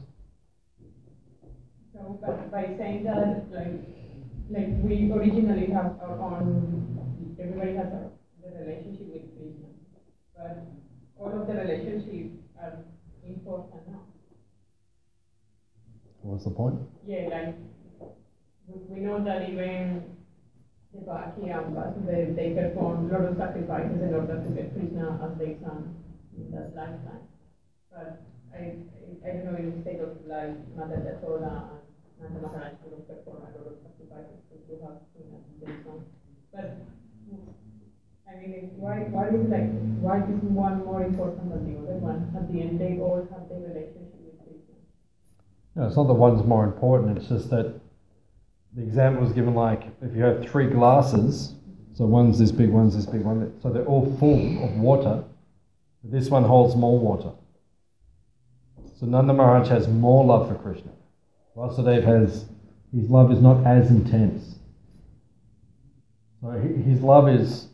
So, but by saying that, like we originally have our own, everybody has the relationship with Krishna, but all of the relationships are important now. What's the point? Yeah, like we know that even Devaki and Vasudeva, they performed a lot of sacrifices in order to get Krishna as their son in that lifetime. But I don't know in the state of like Mother Yashoda and Nanda Maharaj could have performed a lot of sacrifices to have Krishna as their son. But I mean, why is it like, why is one more important than the other one? At the end, they all have their relationship with Krishna. No, it's not that one's more important, it's just that the example was given like, if you have 3 glasses, so one's this big, one's this big, so they're all full of water, but this one holds more water. So Nanda Maharaj has more love for Krishna. Vasudeva his love is not as intense. So his love is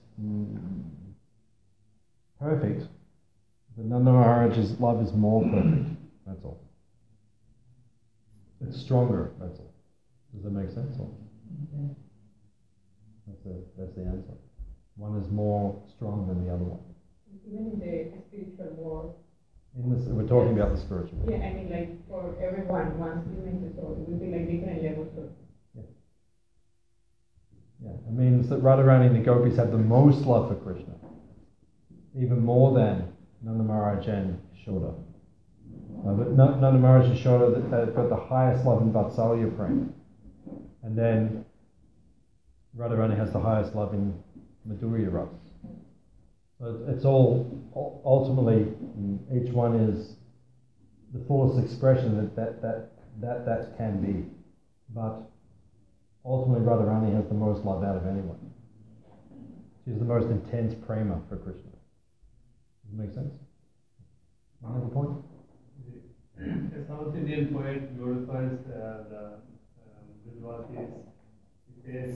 perfect, but Nanda Maharaj's love is more perfect, that's all. It's stronger, that's all. Does that make sense? That's the answer. One is more strong than the other one. Even in the spiritual world. We're talking about the spiritual world. Yeah, I mean, like for everyone, once you make the soul, it will be like different levels of. Yeah, it means that Radharani and the gopis have the most love for Krishna, even more than Nanda Maharaj and Yashoda. But Nanda Maharaj and Yashoda have got the highest love in Vatsalya Prem. And then Radharani has the highest love in Madhurya Ras. So it's all, ultimately, each one is the fullest expression that can be. But ultimately Radharani has the most love out of anyone. She's the most intense prema for Krishna. Does it make sense? Another point? A South Indian poet glorifies the Vishwasis. He says,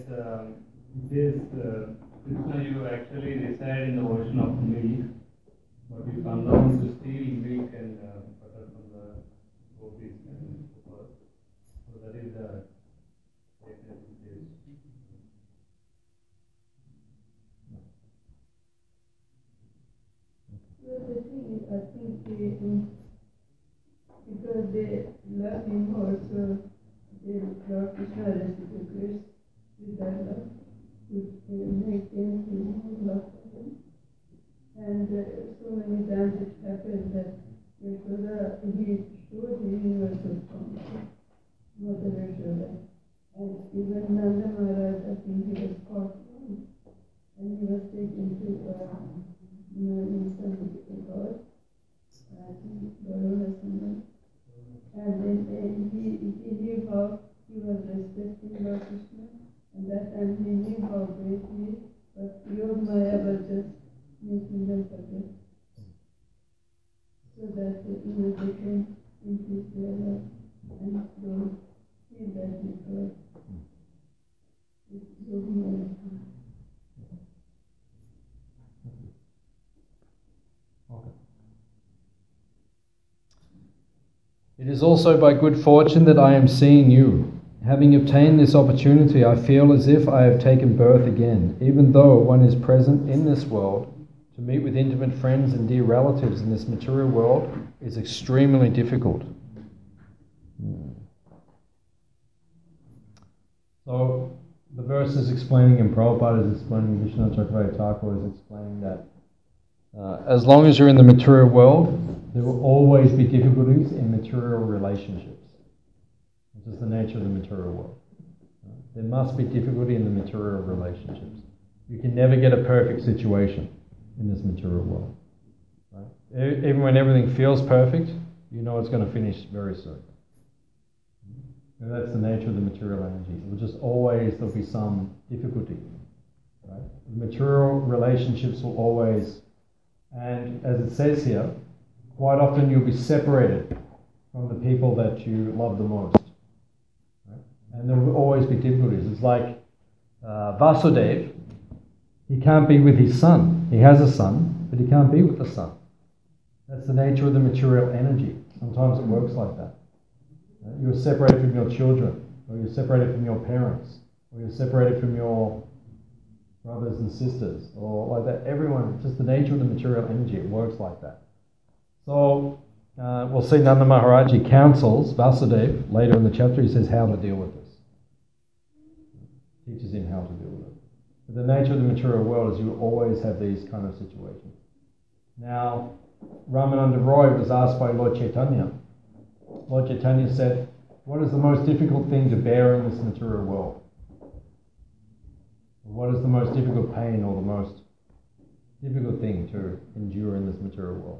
Krishna, you actually reside in the ocean of milk, but you come down to steal milk and butter from the gopis and so forth. So that is the statement he says. Well, the thing is, I think because they love him also, they love Krishna reciprocate with their love, which make them feel more love for him. And so many times it happened that Yashoda, he showed his universal form, Mother Yashoda. And even Nanda Maharaj, I think he was caught wrong, and he was taken to in some god, I think Varuna someone. And then he knew how he was respecting Lord Krishna, and that time he knew how great he is, but Yog Maya was just making them forget. So that they can increase their love and don't feel that because it's Yog Maya. Okay. It is also by good fortune that I am seeing you. Having obtained this opportunity, I feel as if I have taken birth again, even though one is present in this world. To meet with intimate friends and dear relatives in this material world is extremely difficult. So the verse is explaining, and Prabhupada is explaining, Vishnu Chakravarti Thakur is explaining that as long as you're in the material world, there will always be difficulties in material relationships, which is the nature of the material world. There must be difficulty in the material relationships. You can never get a perfect situation in this material world. Right? Even when everything feels perfect, you know it's going to finish very soon. And that's the nature of the material energy. It will just always, there'll be some difficulty. Right? The material relationships will always, and as it says here, quite often you'll be separated from the people that you love the most. Right? And there will always be difficulties. It's like Vasudeva, he can't be with his son. He has a son, but he can't be with the son. That's the nature of the material energy. Sometimes it works like that. Right? You're separated from your children, or you're separated from your parents, or you're separated from your brothers and sisters, or like that. Everyone, it's just the nature of the material energy. It works like that. So we'll see Nanda Maharaj, he counsels Vasudeva later in the chapter. He says how to deal with this. teaches him how to deal with it. But the nature of the material world is you always have these kind of situations. Now, Ramananda Roy was asked by Lord Chaitanya. Lord Chaitanya said, what is the most difficult thing to bear in this material world? What is the most difficult pain or the most difficult thing to endure in this material world?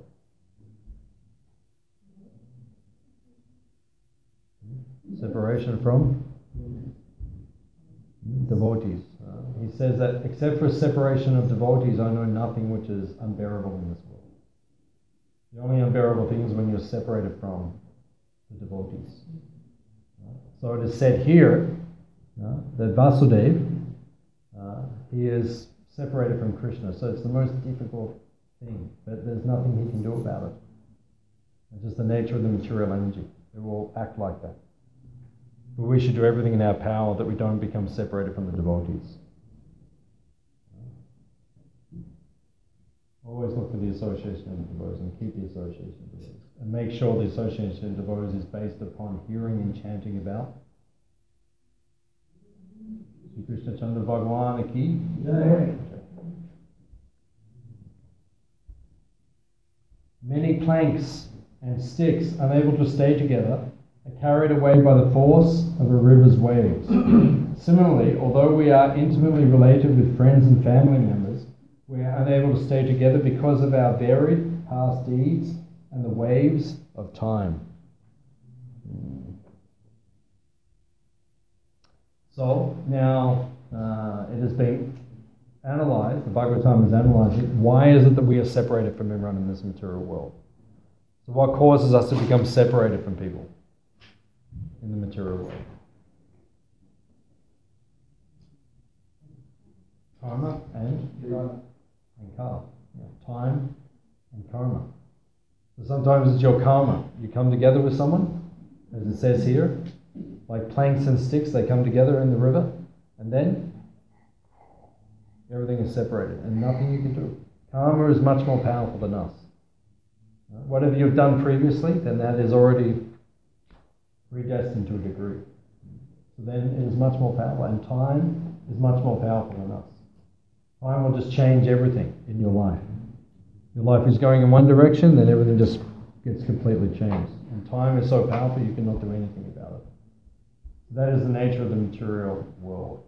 Separation from devotees. He says that except for separation of devotees, I know nothing which is unbearable in this world. The only unbearable thing is when you're separated from the devotees. So it is said here that Vasudeva, he is separated from Krishna, so it's the most difficult thing, but there's nothing he can do about it. It's just the nature of the material energy. It will act like that. But we should do everything in our power that we don't become separated from the devotees. Always look for the association of devotees and keep the association of devotees. And make sure the association of devotees is based upon hearing and chanting about Sri Krishna Chandra Bhagavan ki. Many planks and sticks, unable to stay together, are carried away by the force of a river's waves. Similarly, although we are intimately related with friends and family members, we are unable to stay together because of our varied past deeds and the waves of time. So now it has been analysed, the Bhagavatam has analysed it. Why is it that we are separated from everyone in this material world? So what causes us to become separated from people in the material world? Karma and karma. Yeah, time and karma. So sometimes it's your karma. You come together with someone, as it says here, like planks and sticks, they come together in the river, and then everything is separated, and nothing you can do. Karma is much more powerful than us. Whatever you've done previously, then that is already predestined to a degree. So then it is much more powerful, and time is much more powerful than us. Time will just change everything in your life. Your life is going in one direction, then everything just gets completely changed. And time is so powerful you cannot do anything about it. That is the nature of the material world.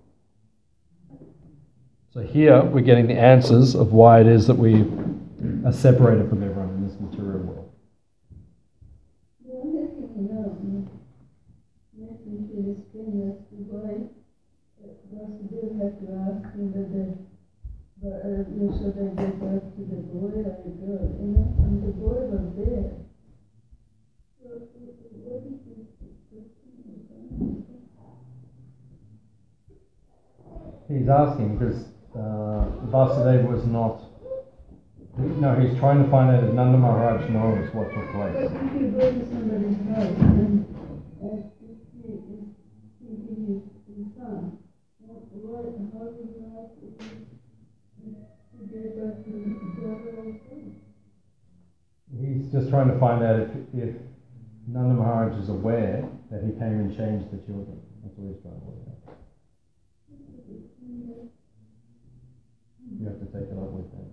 So here we're getting the answers of why it is that we are separated from everyone in this material world. The only thing makes me feel strange as to why Vasudeva had to ask him whether should I go back to the boy or the girl, and the boy was there. So what is this? He's asking because Vasudeva was not. No, he's trying to find out if Nanda Maharaj knows what took place. But if you go to somebody's house and ask if he is thinking his son, how do you ask to get back to the daughter also? He's just trying to find out if Nanda Maharaj is aware that he came and changed the children. That's what he's trying to work out. You have to take it up with them.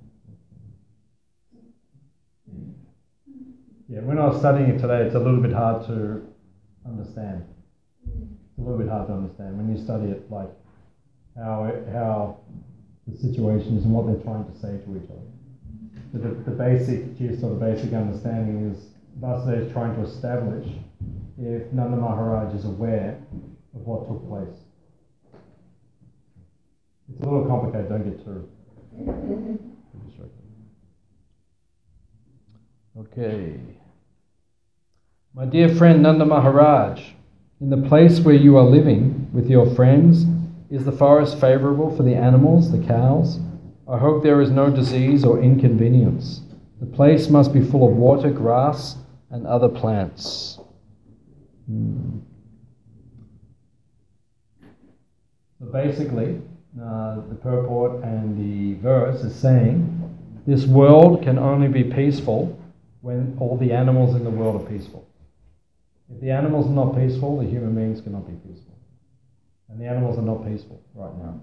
Yeah, when I was studying it today, it's a little bit hard to understand. It's a little bit hard to understand when you study it, like how the situation is and what they're trying to say to each other. So the basic gist or the basic understanding is Vasudeva is trying to establish if Nanda Maharaj is aware of what took place. It's a little complicated, don't get too distracted. Okay. My dear friend Nanda Maharaj, in the place where you are living with your friends, is the forest favourable for the animals, the cows? I hope there is no disease or inconvenience. The place must be full of water, grass, and other plants. So basically, the purport and the verse is saying, this world can only be peaceful when all the animals in the world are peaceful. If the animals are not peaceful, the human beings cannot be peaceful. And the animals are not peaceful right now.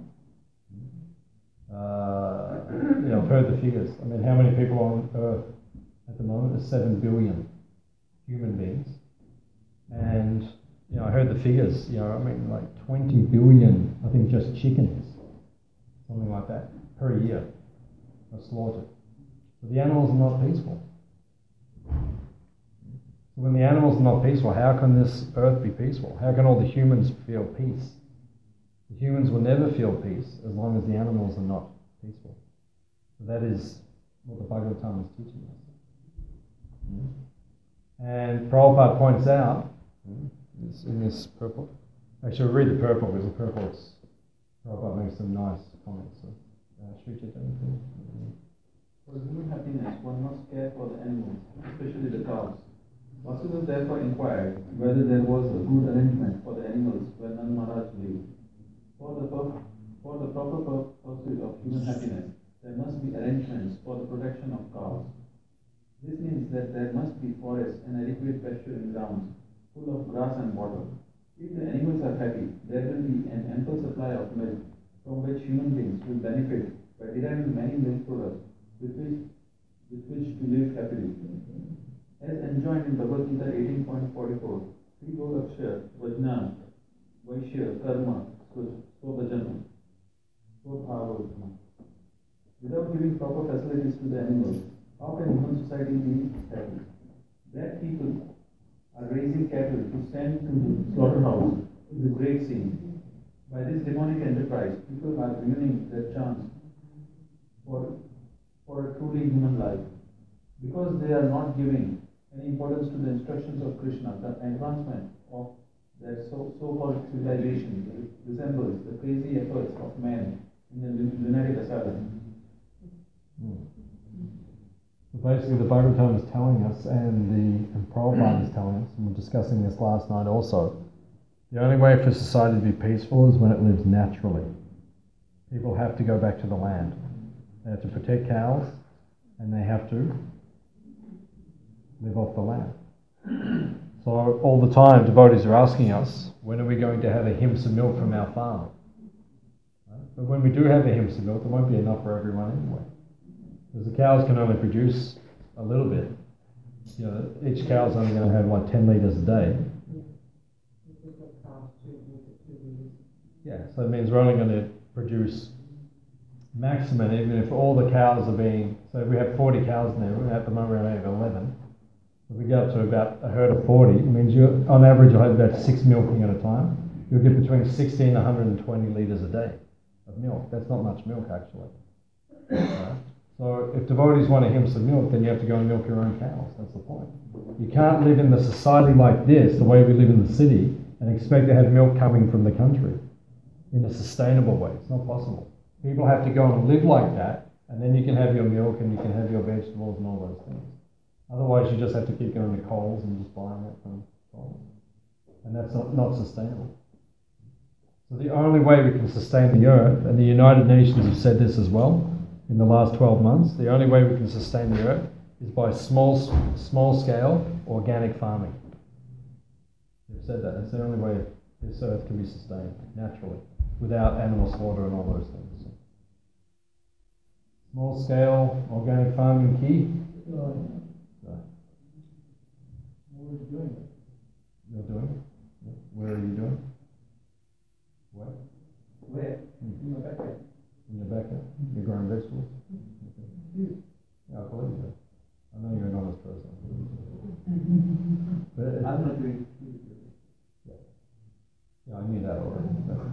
I've heard the figures. I mean, how many people on Earth at the moment? There's 7 billion human beings. And, I heard the figures, like 20 billion, I think just chickens, something like that, per year are slaughtered. So the animals are not peaceful. So when the animals are not peaceful, how can this earth be peaceful? How can all the humans feel peace? The humans will never feel peace as long as the animals are not peaceful. So that is what the Bhagavatam is teaching us. And Prabhupada points out, in this purport, actually we'll read the purport because the purport's, Prabhupada makes some nice comments. So, Sri Chaitanya, please. For human happiness, one must care for the animals, especially the cows. Vasudeva therefore inquired whether there was a good arrangement for the animals when Nand Maharaj lived. For the proper pursuit of human happiness, there must be arrangements for the protection of cows. This means that there must be forests and adequate pasturing grounds, full of grass and water. If the animals are happy, there will be an ample supply of milk, from which human beings will benefit by deriving many milk products with which to live happily. As enjoined in Bhagavad Gita 18.44, Sri Goraksha Vajna Vaishya Karma Swabhajana Swabhavajana. Without giving proper facilities to the animals, how can human society be happy? Black people are raising cattle to send to the slaughterhouse is a great sin. By this demonic enterprise, people are ruining their chance for a truly human life. Because they are not giving any importance to the instructions of Krishna, the advancement of their so-called civilization resembles the crazy efforts of men in the lunatic asylum. So basically the Bhagavatam is telling us, and Prabhupada is telling us, and we're discussing this last night also, the only way for society to be peaceful is when it lives naturally. People have to go back to the land. They have to protect cows, and they have to live off the land. So all the time devotees are asking us, when are we going to have a himsa milk from our farm? Right? But when we do have a himsa milk, there won't be enough for everyone anyway. Because the cows can only produce a little bit. Each cow's only going to have like 10 litres a day. Yeah, so it means we're only going to produce maximum, even if all the cows are being, so if we have 40 cows now, at the moment we only have 11. If we go up to about a herd of 40, it means on average you'll have about 6 milking at a time. You'll get between 60 and 120 litres a day of milk. That's not much milk actually. Right? So if devotees want a himsa milk, then you have to go and milk your own cows. That's the point. You can't live in the society like this, the way we live in the city, and expect to have milk coming from the country in a sustainable way. It's not possible. People have to go and live like that, and then you can have your milk and you can have your vegetables and all those things. Otherwise, you just have to keep going to Coles and just buying it from Coles. And that's not sustainable. So the only way we can sustain the earth, and the United Nations have said this as well in the last 12 months, the only way we can sustain the earth is by small scale organic farming. They've said that. That's the only way this earth can be sustained naturally, without animal slaughter and all those things. Small scale organic farming key. What are you doing? You're doing it? Yeah. Where are you doing? Where? Where? In your backyard. In your backyard? You're growing vegetables? Okay. Yeah, I believe you. I know you're an honest person. But I'm not doing it. Yeah, I knew that already.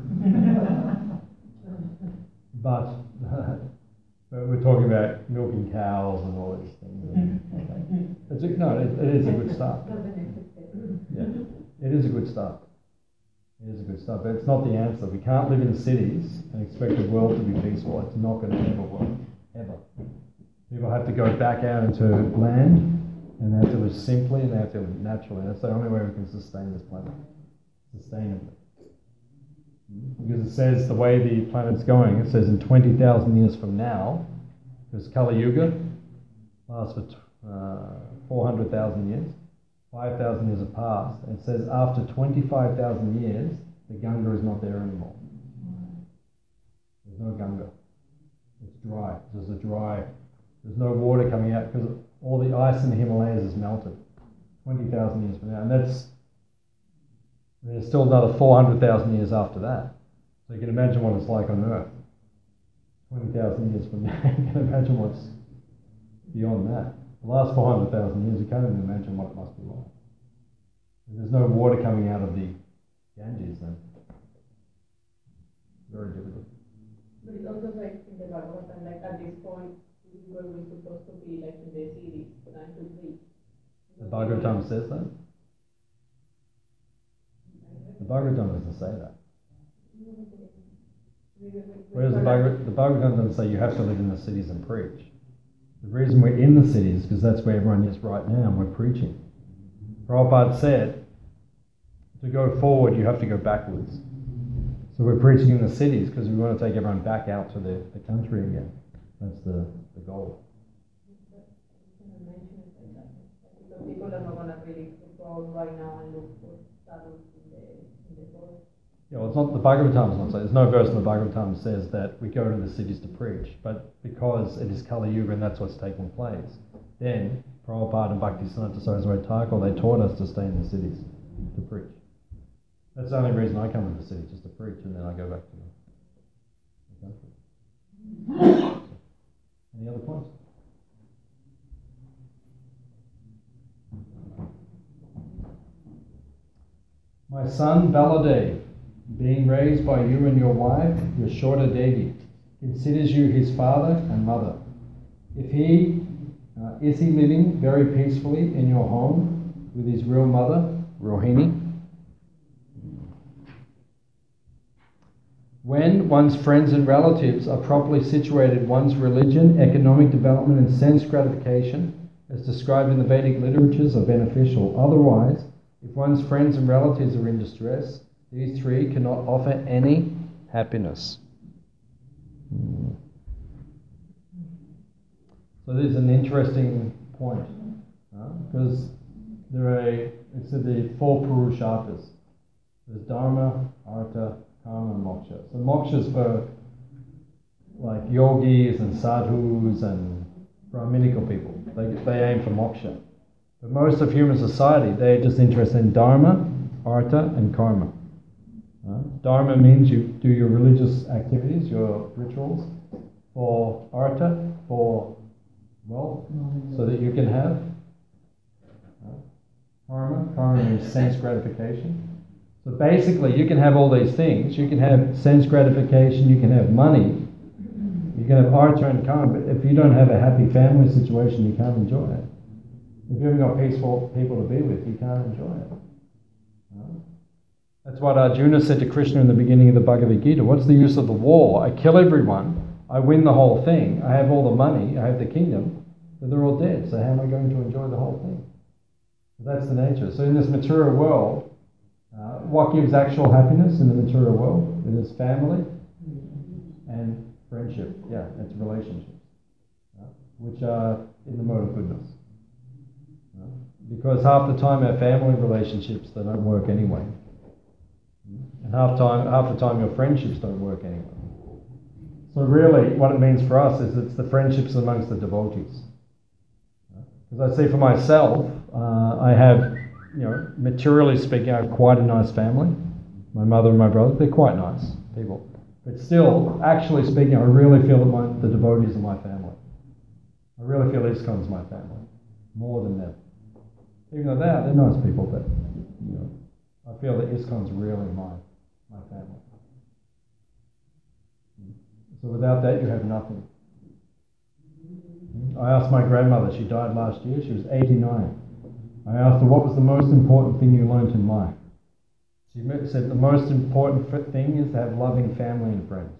But we're talking about milking cows and all these things. Okay. It is a good start. Yeah, it is a good start. It is a good start, but it's not the answer. We can't live in cities and expect the world to be peaceful. It's not going to ever work, ever. People have to go back out into land, and they have to live simply, and they have to live naturally. That's the only way we can sustain this planet, sustainably. Because it says the way the planet's going, it says in 20,000 years from now, because Kali Yuga lasts for 400,000 years, 5,000 years have passed, and it says after 25,000 years, the Ganga is not there anymore. There's no Ganga. It's dry. There's no water coming out because all the ice in the Himalayas is melted 20,000 years from now. And there's still another 400,000 years after that. So you can imagine what it's like on Earth. 20,000 years from now, you can imagine what's beyond that. The last 400,000 years, you can't even imagine what it must be like. If there's no water coming out of the Ganges, then very difficult. But it's also like in the Bhagavatam, like at this point, people were supposed to be like in the cities, trying to preach. The Bhagavatam says that? The Bhagavatam doesn't say that. Whereas the Bhagavatam doesn't say you have to live in the cities and preach. The reason we're in the cities is because that's where everyone is right now and we're preaching. Prabhupada said, to go forward you have to go backwards. So we're preaching in the cities because we want to take everyone back out to the country again. That's the goal. So people are not going to really go out right now and look for sadhus in the forest. Yeah, well, it's not, the Bhagavatam is not saying, there's no verse in the Bhagavatam that says that we go to the cities to preach, but because it is Kali Yuga and that's what's taking place, then Prabhupada and Bhaktisiddhanta Saraswati Thakur, they taught us to stay in the cities to preach. That's the only reason I come to the city, just to preach, and then I go back to the country. Any other points? My son Baladev, being raised by you and your wife, Yashoda Devi, considers you his father and mother. If he is he living very peacefully in your home with his real mother, Rohini? When one's friends and relatives are properly situated, one's religion, economic development, and sense gratification, as described in the Vedic literatures, are beneficial. Otherwise, if one's friends and relatives are in distress, these three cannot offer any happiness. So this is an interesting point, because it's the four Purusharthas. There's Dharma, Artha, Karma, and Moksha. So Moksha is for like yogis and sadhus and Brahminical people. They aim for moksha. But most of human society, they're just interested in Dharma, Artha, and Karma. Dharma means you do your religious activities, your rituals, for Artha, for wealth, so that you can have. Karma means sense gratification. So basically, you can have all these things. You can have sense gratification, you can have money, you can have Artha and Karma, but if you don't have a happy family situation, you can't enjoy it. If you haven't got peaceful people to be with, you can't enjoy it. That's what Arjuna said to Krishna in the beginning of the Bhagavad Gita. What's the use of the war? I kill everyone, I win the whole thing, I have all the money, I have the kingdom, but they're all dead, so how am I going to enjoy the whole thing? That's the nature. So in this material world, what gives actual happiness in the material world? It is family and friendship. Yeah, it's relationships, which are in the mode of goodness. Because half the time our family relationships, they don't work anyway. And half the time your friendships don't work anyway. So really what it means for us is it's the friendships amongst the devotees. Because I see for myself, I have, materially speaking, I have quite a nice family. My mother and my brother, they're quite nice people. But still, actually speaking, I really feel that the devotees are my family. I really feel ISKCON's my family, more than them. Even though they're nice people, but I feel that ISKCON's really my family. So without that, you have nothing. I asked my grandmother, she died last year, she was 89. I asked her, what was the most important thing you learned in life? She said the most important thing is to have loving family and friends.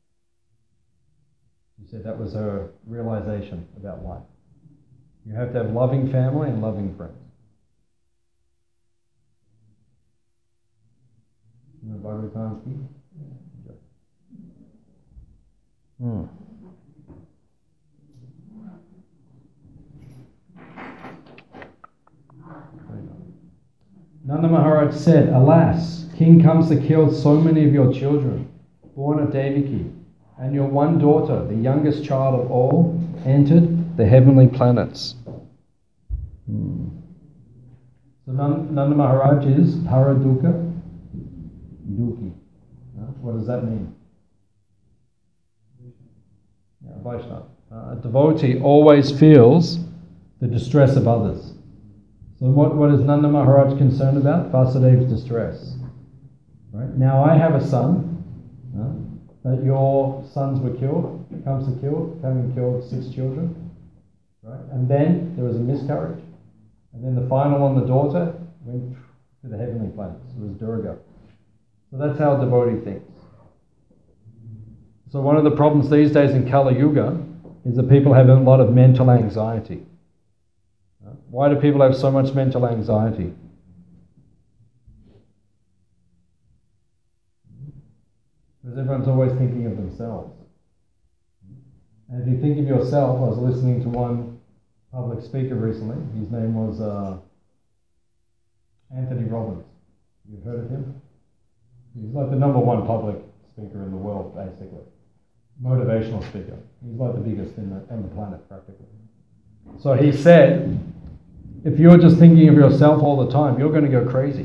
She said that was her realization about life. You have to have loving family and loving friends. You know Bhagavatam Ki? Nanda Maharaj said, alas, King Kamsa killed so many of your children, born of Devaki, and your one daughter, the youngest child of all, entered the heavenly planets. So Nanda Maharaj is Paraduka Dukhi. What does that mean? Yeah, Vaishnava. A devotee always feels the distress of others. So what is Nanda Maharaj concerned about? Vasudev's distress. Right? Now I have a son, but your sons were killed, Kamsa killed, having killed 6 children. Right? And then there was a miscarriage. And then the final one, the daughter, went to the heavenly planets. It was Durga. So that's how a devotee thinks. So one of the problems these days in Kali Yuga is that people have a lot of mental anxiety. Why do people have so much mental anxiety? Because everyone's always thinking of themselves. And if you think of yourself, I was listening to one public speaker recently. His name was Anthony Robbins. You've heard of him? He's like the #1 public speaker in the world, basically. Motivational speaker. He's like the biggest on the planet, practically. So he said, if you're just thinking of yourself all the time, you're going to go crazy.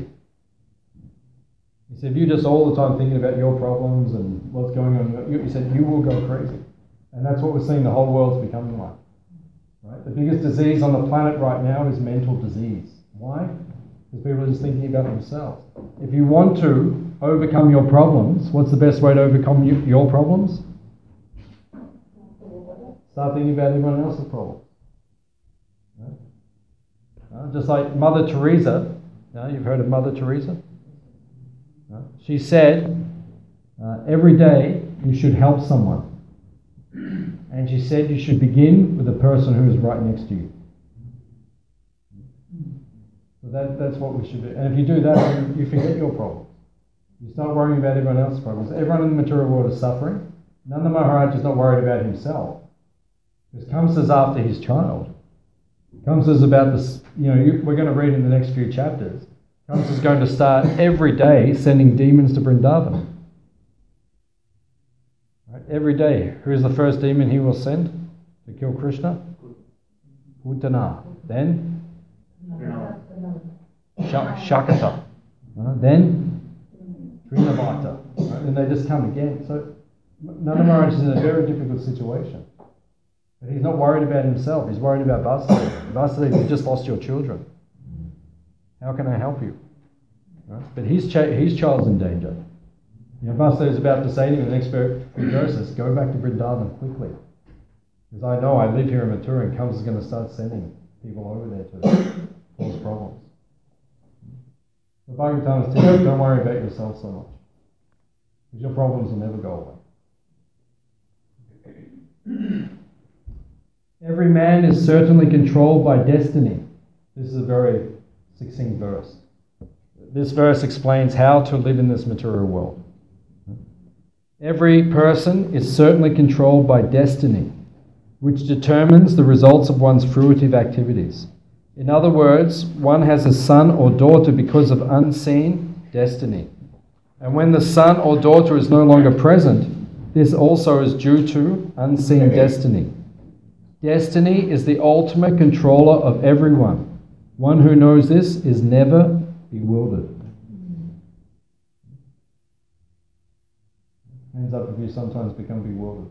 He said, if you're just all the time thinking about your problems and what's going on, he said, you will go crazy. And that's what we're seeing the whole world's becoming like. Right? The biggest disease on the planet right now is mental disease. Why? Because people are just thinking about themselves. If you want to overcome your problems, what's the best way to overcome your problems? Start thinking about everyone else's problems. Just like Mother Teresa, you've heard of Mother Teresa? She said, every day you should help someone. And she said you should begin with the person who is right next to you. So that's what we should do. And if you do that, you forget your problems. You start worrying about everyone else's problems. Everyone in the material world is suffering. Nanda Maharaj is not worried about himself. Because Kamsa's after his child. Kamsa's about this, we're going to read in the next few chapters. Kamsa's going to start every day sending demons to Vrindavan. Right? Every day. Who is the first demon he will send to kill Krishna? Putana. Then? Shakata. Then? Trinavata. Right? And they just come again. So Nanda Maharaj is in a very difficult situation. But he's not worried about himself. He's worried about Vasudeva. Vasudeva, you just lost your children. How can I help you? Right? But his child's in danger. Vasudeva is about to say to him in the next few verses, go back to Vrindavan quickly. Because I know I live here in Mathura and Kamsa is going to start sending people over there to cause problems. The Bhagavatam is telling you, don't worry about yourself so much. Because your problems will never go away. Every man is certainly controlled by destiny. This is a very succinct verse. This verse explains how to live in this material world. Every person is certainly controlled by destiny, which determines the results of one's fruitive activities. In other words, one has a son or daughter because of unseen destiny. And when the son or daughter is no longer present, this also is due to unseen destiny. Destiny is the ultimate controller of everyone. One who knows this is never bewildered. Hands up if you sometimes become bewildered.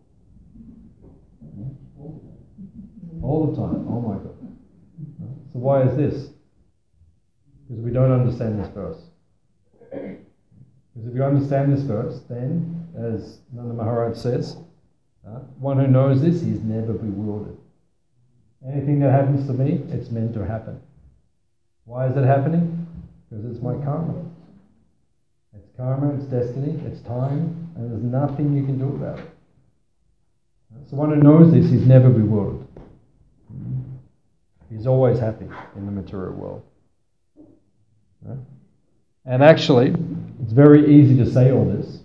All the time. Oh my God. So why is this? Because we don't understand this verse. Because if you understand this verse, then, as Nanda Maharaj says, one who knows this, he's never bewildered. Anything that happens to me, it's meant to happen. Why is it happening? Because it's my karma. It's karma, it's destiny, it's time, and there's nothing you can do about it. So one who knows this, he's never bewildered. He's always happy in the material world. Right? And actually, it's very easy to say all this.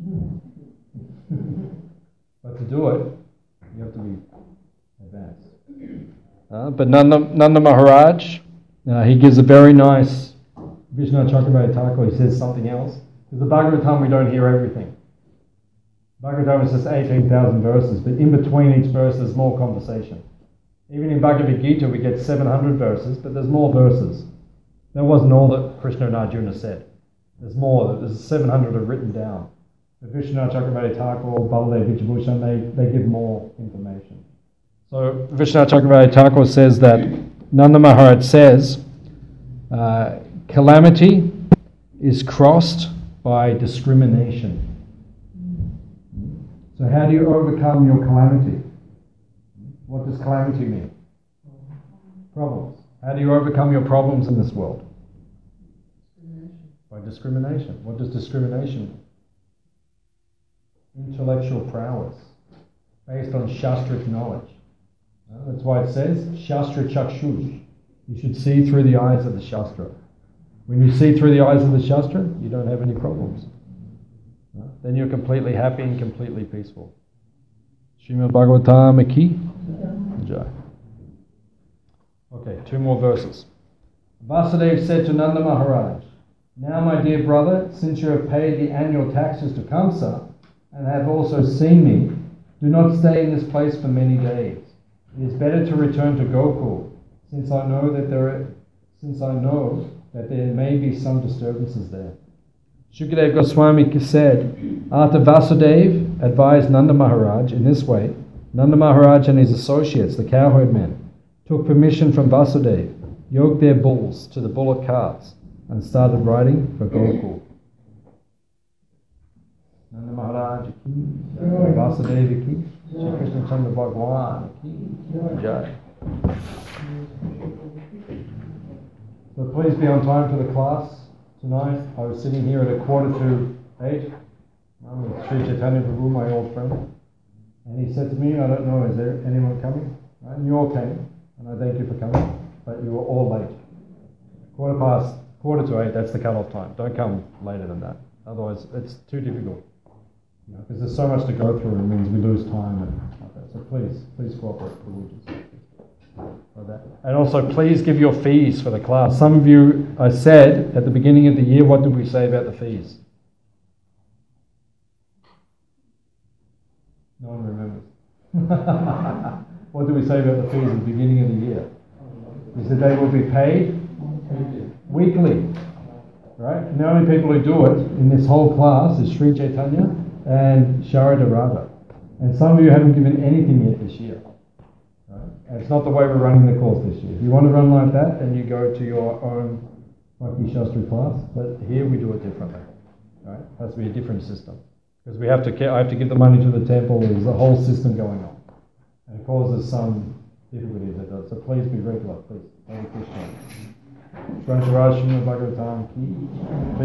But to do it, you have to be advanced. But Nanda Maharaj, he gives a very nice Vishnu Chakravarti Thakur, he says something else. Because the Bhagavatam, we don't hear everything. Bhagavatam is just 18,000 verses, but in between each verse there's more conversation. Even in Bhagavad Gita we get 700 verses, but there's more verses. That wasn't all that Krishna and Arjuna said. There's more. There's 700 are written down. But Vishnu Chakravarti Thakur, Baladev Vijayabhushan, they give more information. So Vishnu Chakravarti Thakur says that Nanda Maharaj says, calamity is crossed by discrimination. So how do you overcome your calamity? What does calamity mean? Problems. How do you overcome your problems in this world? By discrimination. What does discrimination mean? Intellectual prowess, based on Shastric knowledge. That's why it says, Shastra Chakshush. You should see through the eyes of the Shastra. When you see through the eyes of the Shastra, you don't have any problems. Then you're completely happy and completely peaceful. Srimad Bhagavatam ki jai. Okay, 2 more verses. Vasudeva said to Nanda Maharaj, "Now, my dear brother, since you have paid the annual taxes to Kamsa and have also seen me, do not stay in this place for many days. It is better to return to Gokul, since I know that there may be some disturbances there." Shukadeva Goswami said, after Vasudeva advised Nanda Maharaj in this way, Nanda Maharaj and his associates, the cowherd men, took permission from Vasudeva, yoked their bulls to the bullock carts, and started riding for Gokul. Nanda Maharaj ki, Vasudeva ki, Shri Krishna Chandra Bhagwan ki, jai. So please be on time for the class tonight. I was sitting here at 7:45. With Sri Chaitanya Prabhu, my old friend, and he said to me, "I don't know, is there anyone coming?" Right? And you all came, and I thank you for coming, but you were all late. 7:45, that's the cut-off time. Don't come later than that. Otherwise, it's too difficult. Because there's so much to go through, it means we lose time and like that. So please cooperate. Like that. And also, please give your fees for the class. Some of you, I said at the beginning of the year, what did we say about the fees? No one remembers. What did we say about the fees at the beginning of the year? We said they will be paid weekly. Right? And the only people who do it in this whole class is Sri Chaitanya and Sharada Radha. And some of you haven't given anything yet this year. Right? And it's not the way we're running the course this year. If you want to run like that, then you go to your own Bhakti Shastri class. But here we do it differently. Right? It has to be a different system. Because I have to give the money to the temple. There's a whole system going on. And it causes some difficulties. So please be regular, please. Hare Krishna. Srimad Bhagavatam ki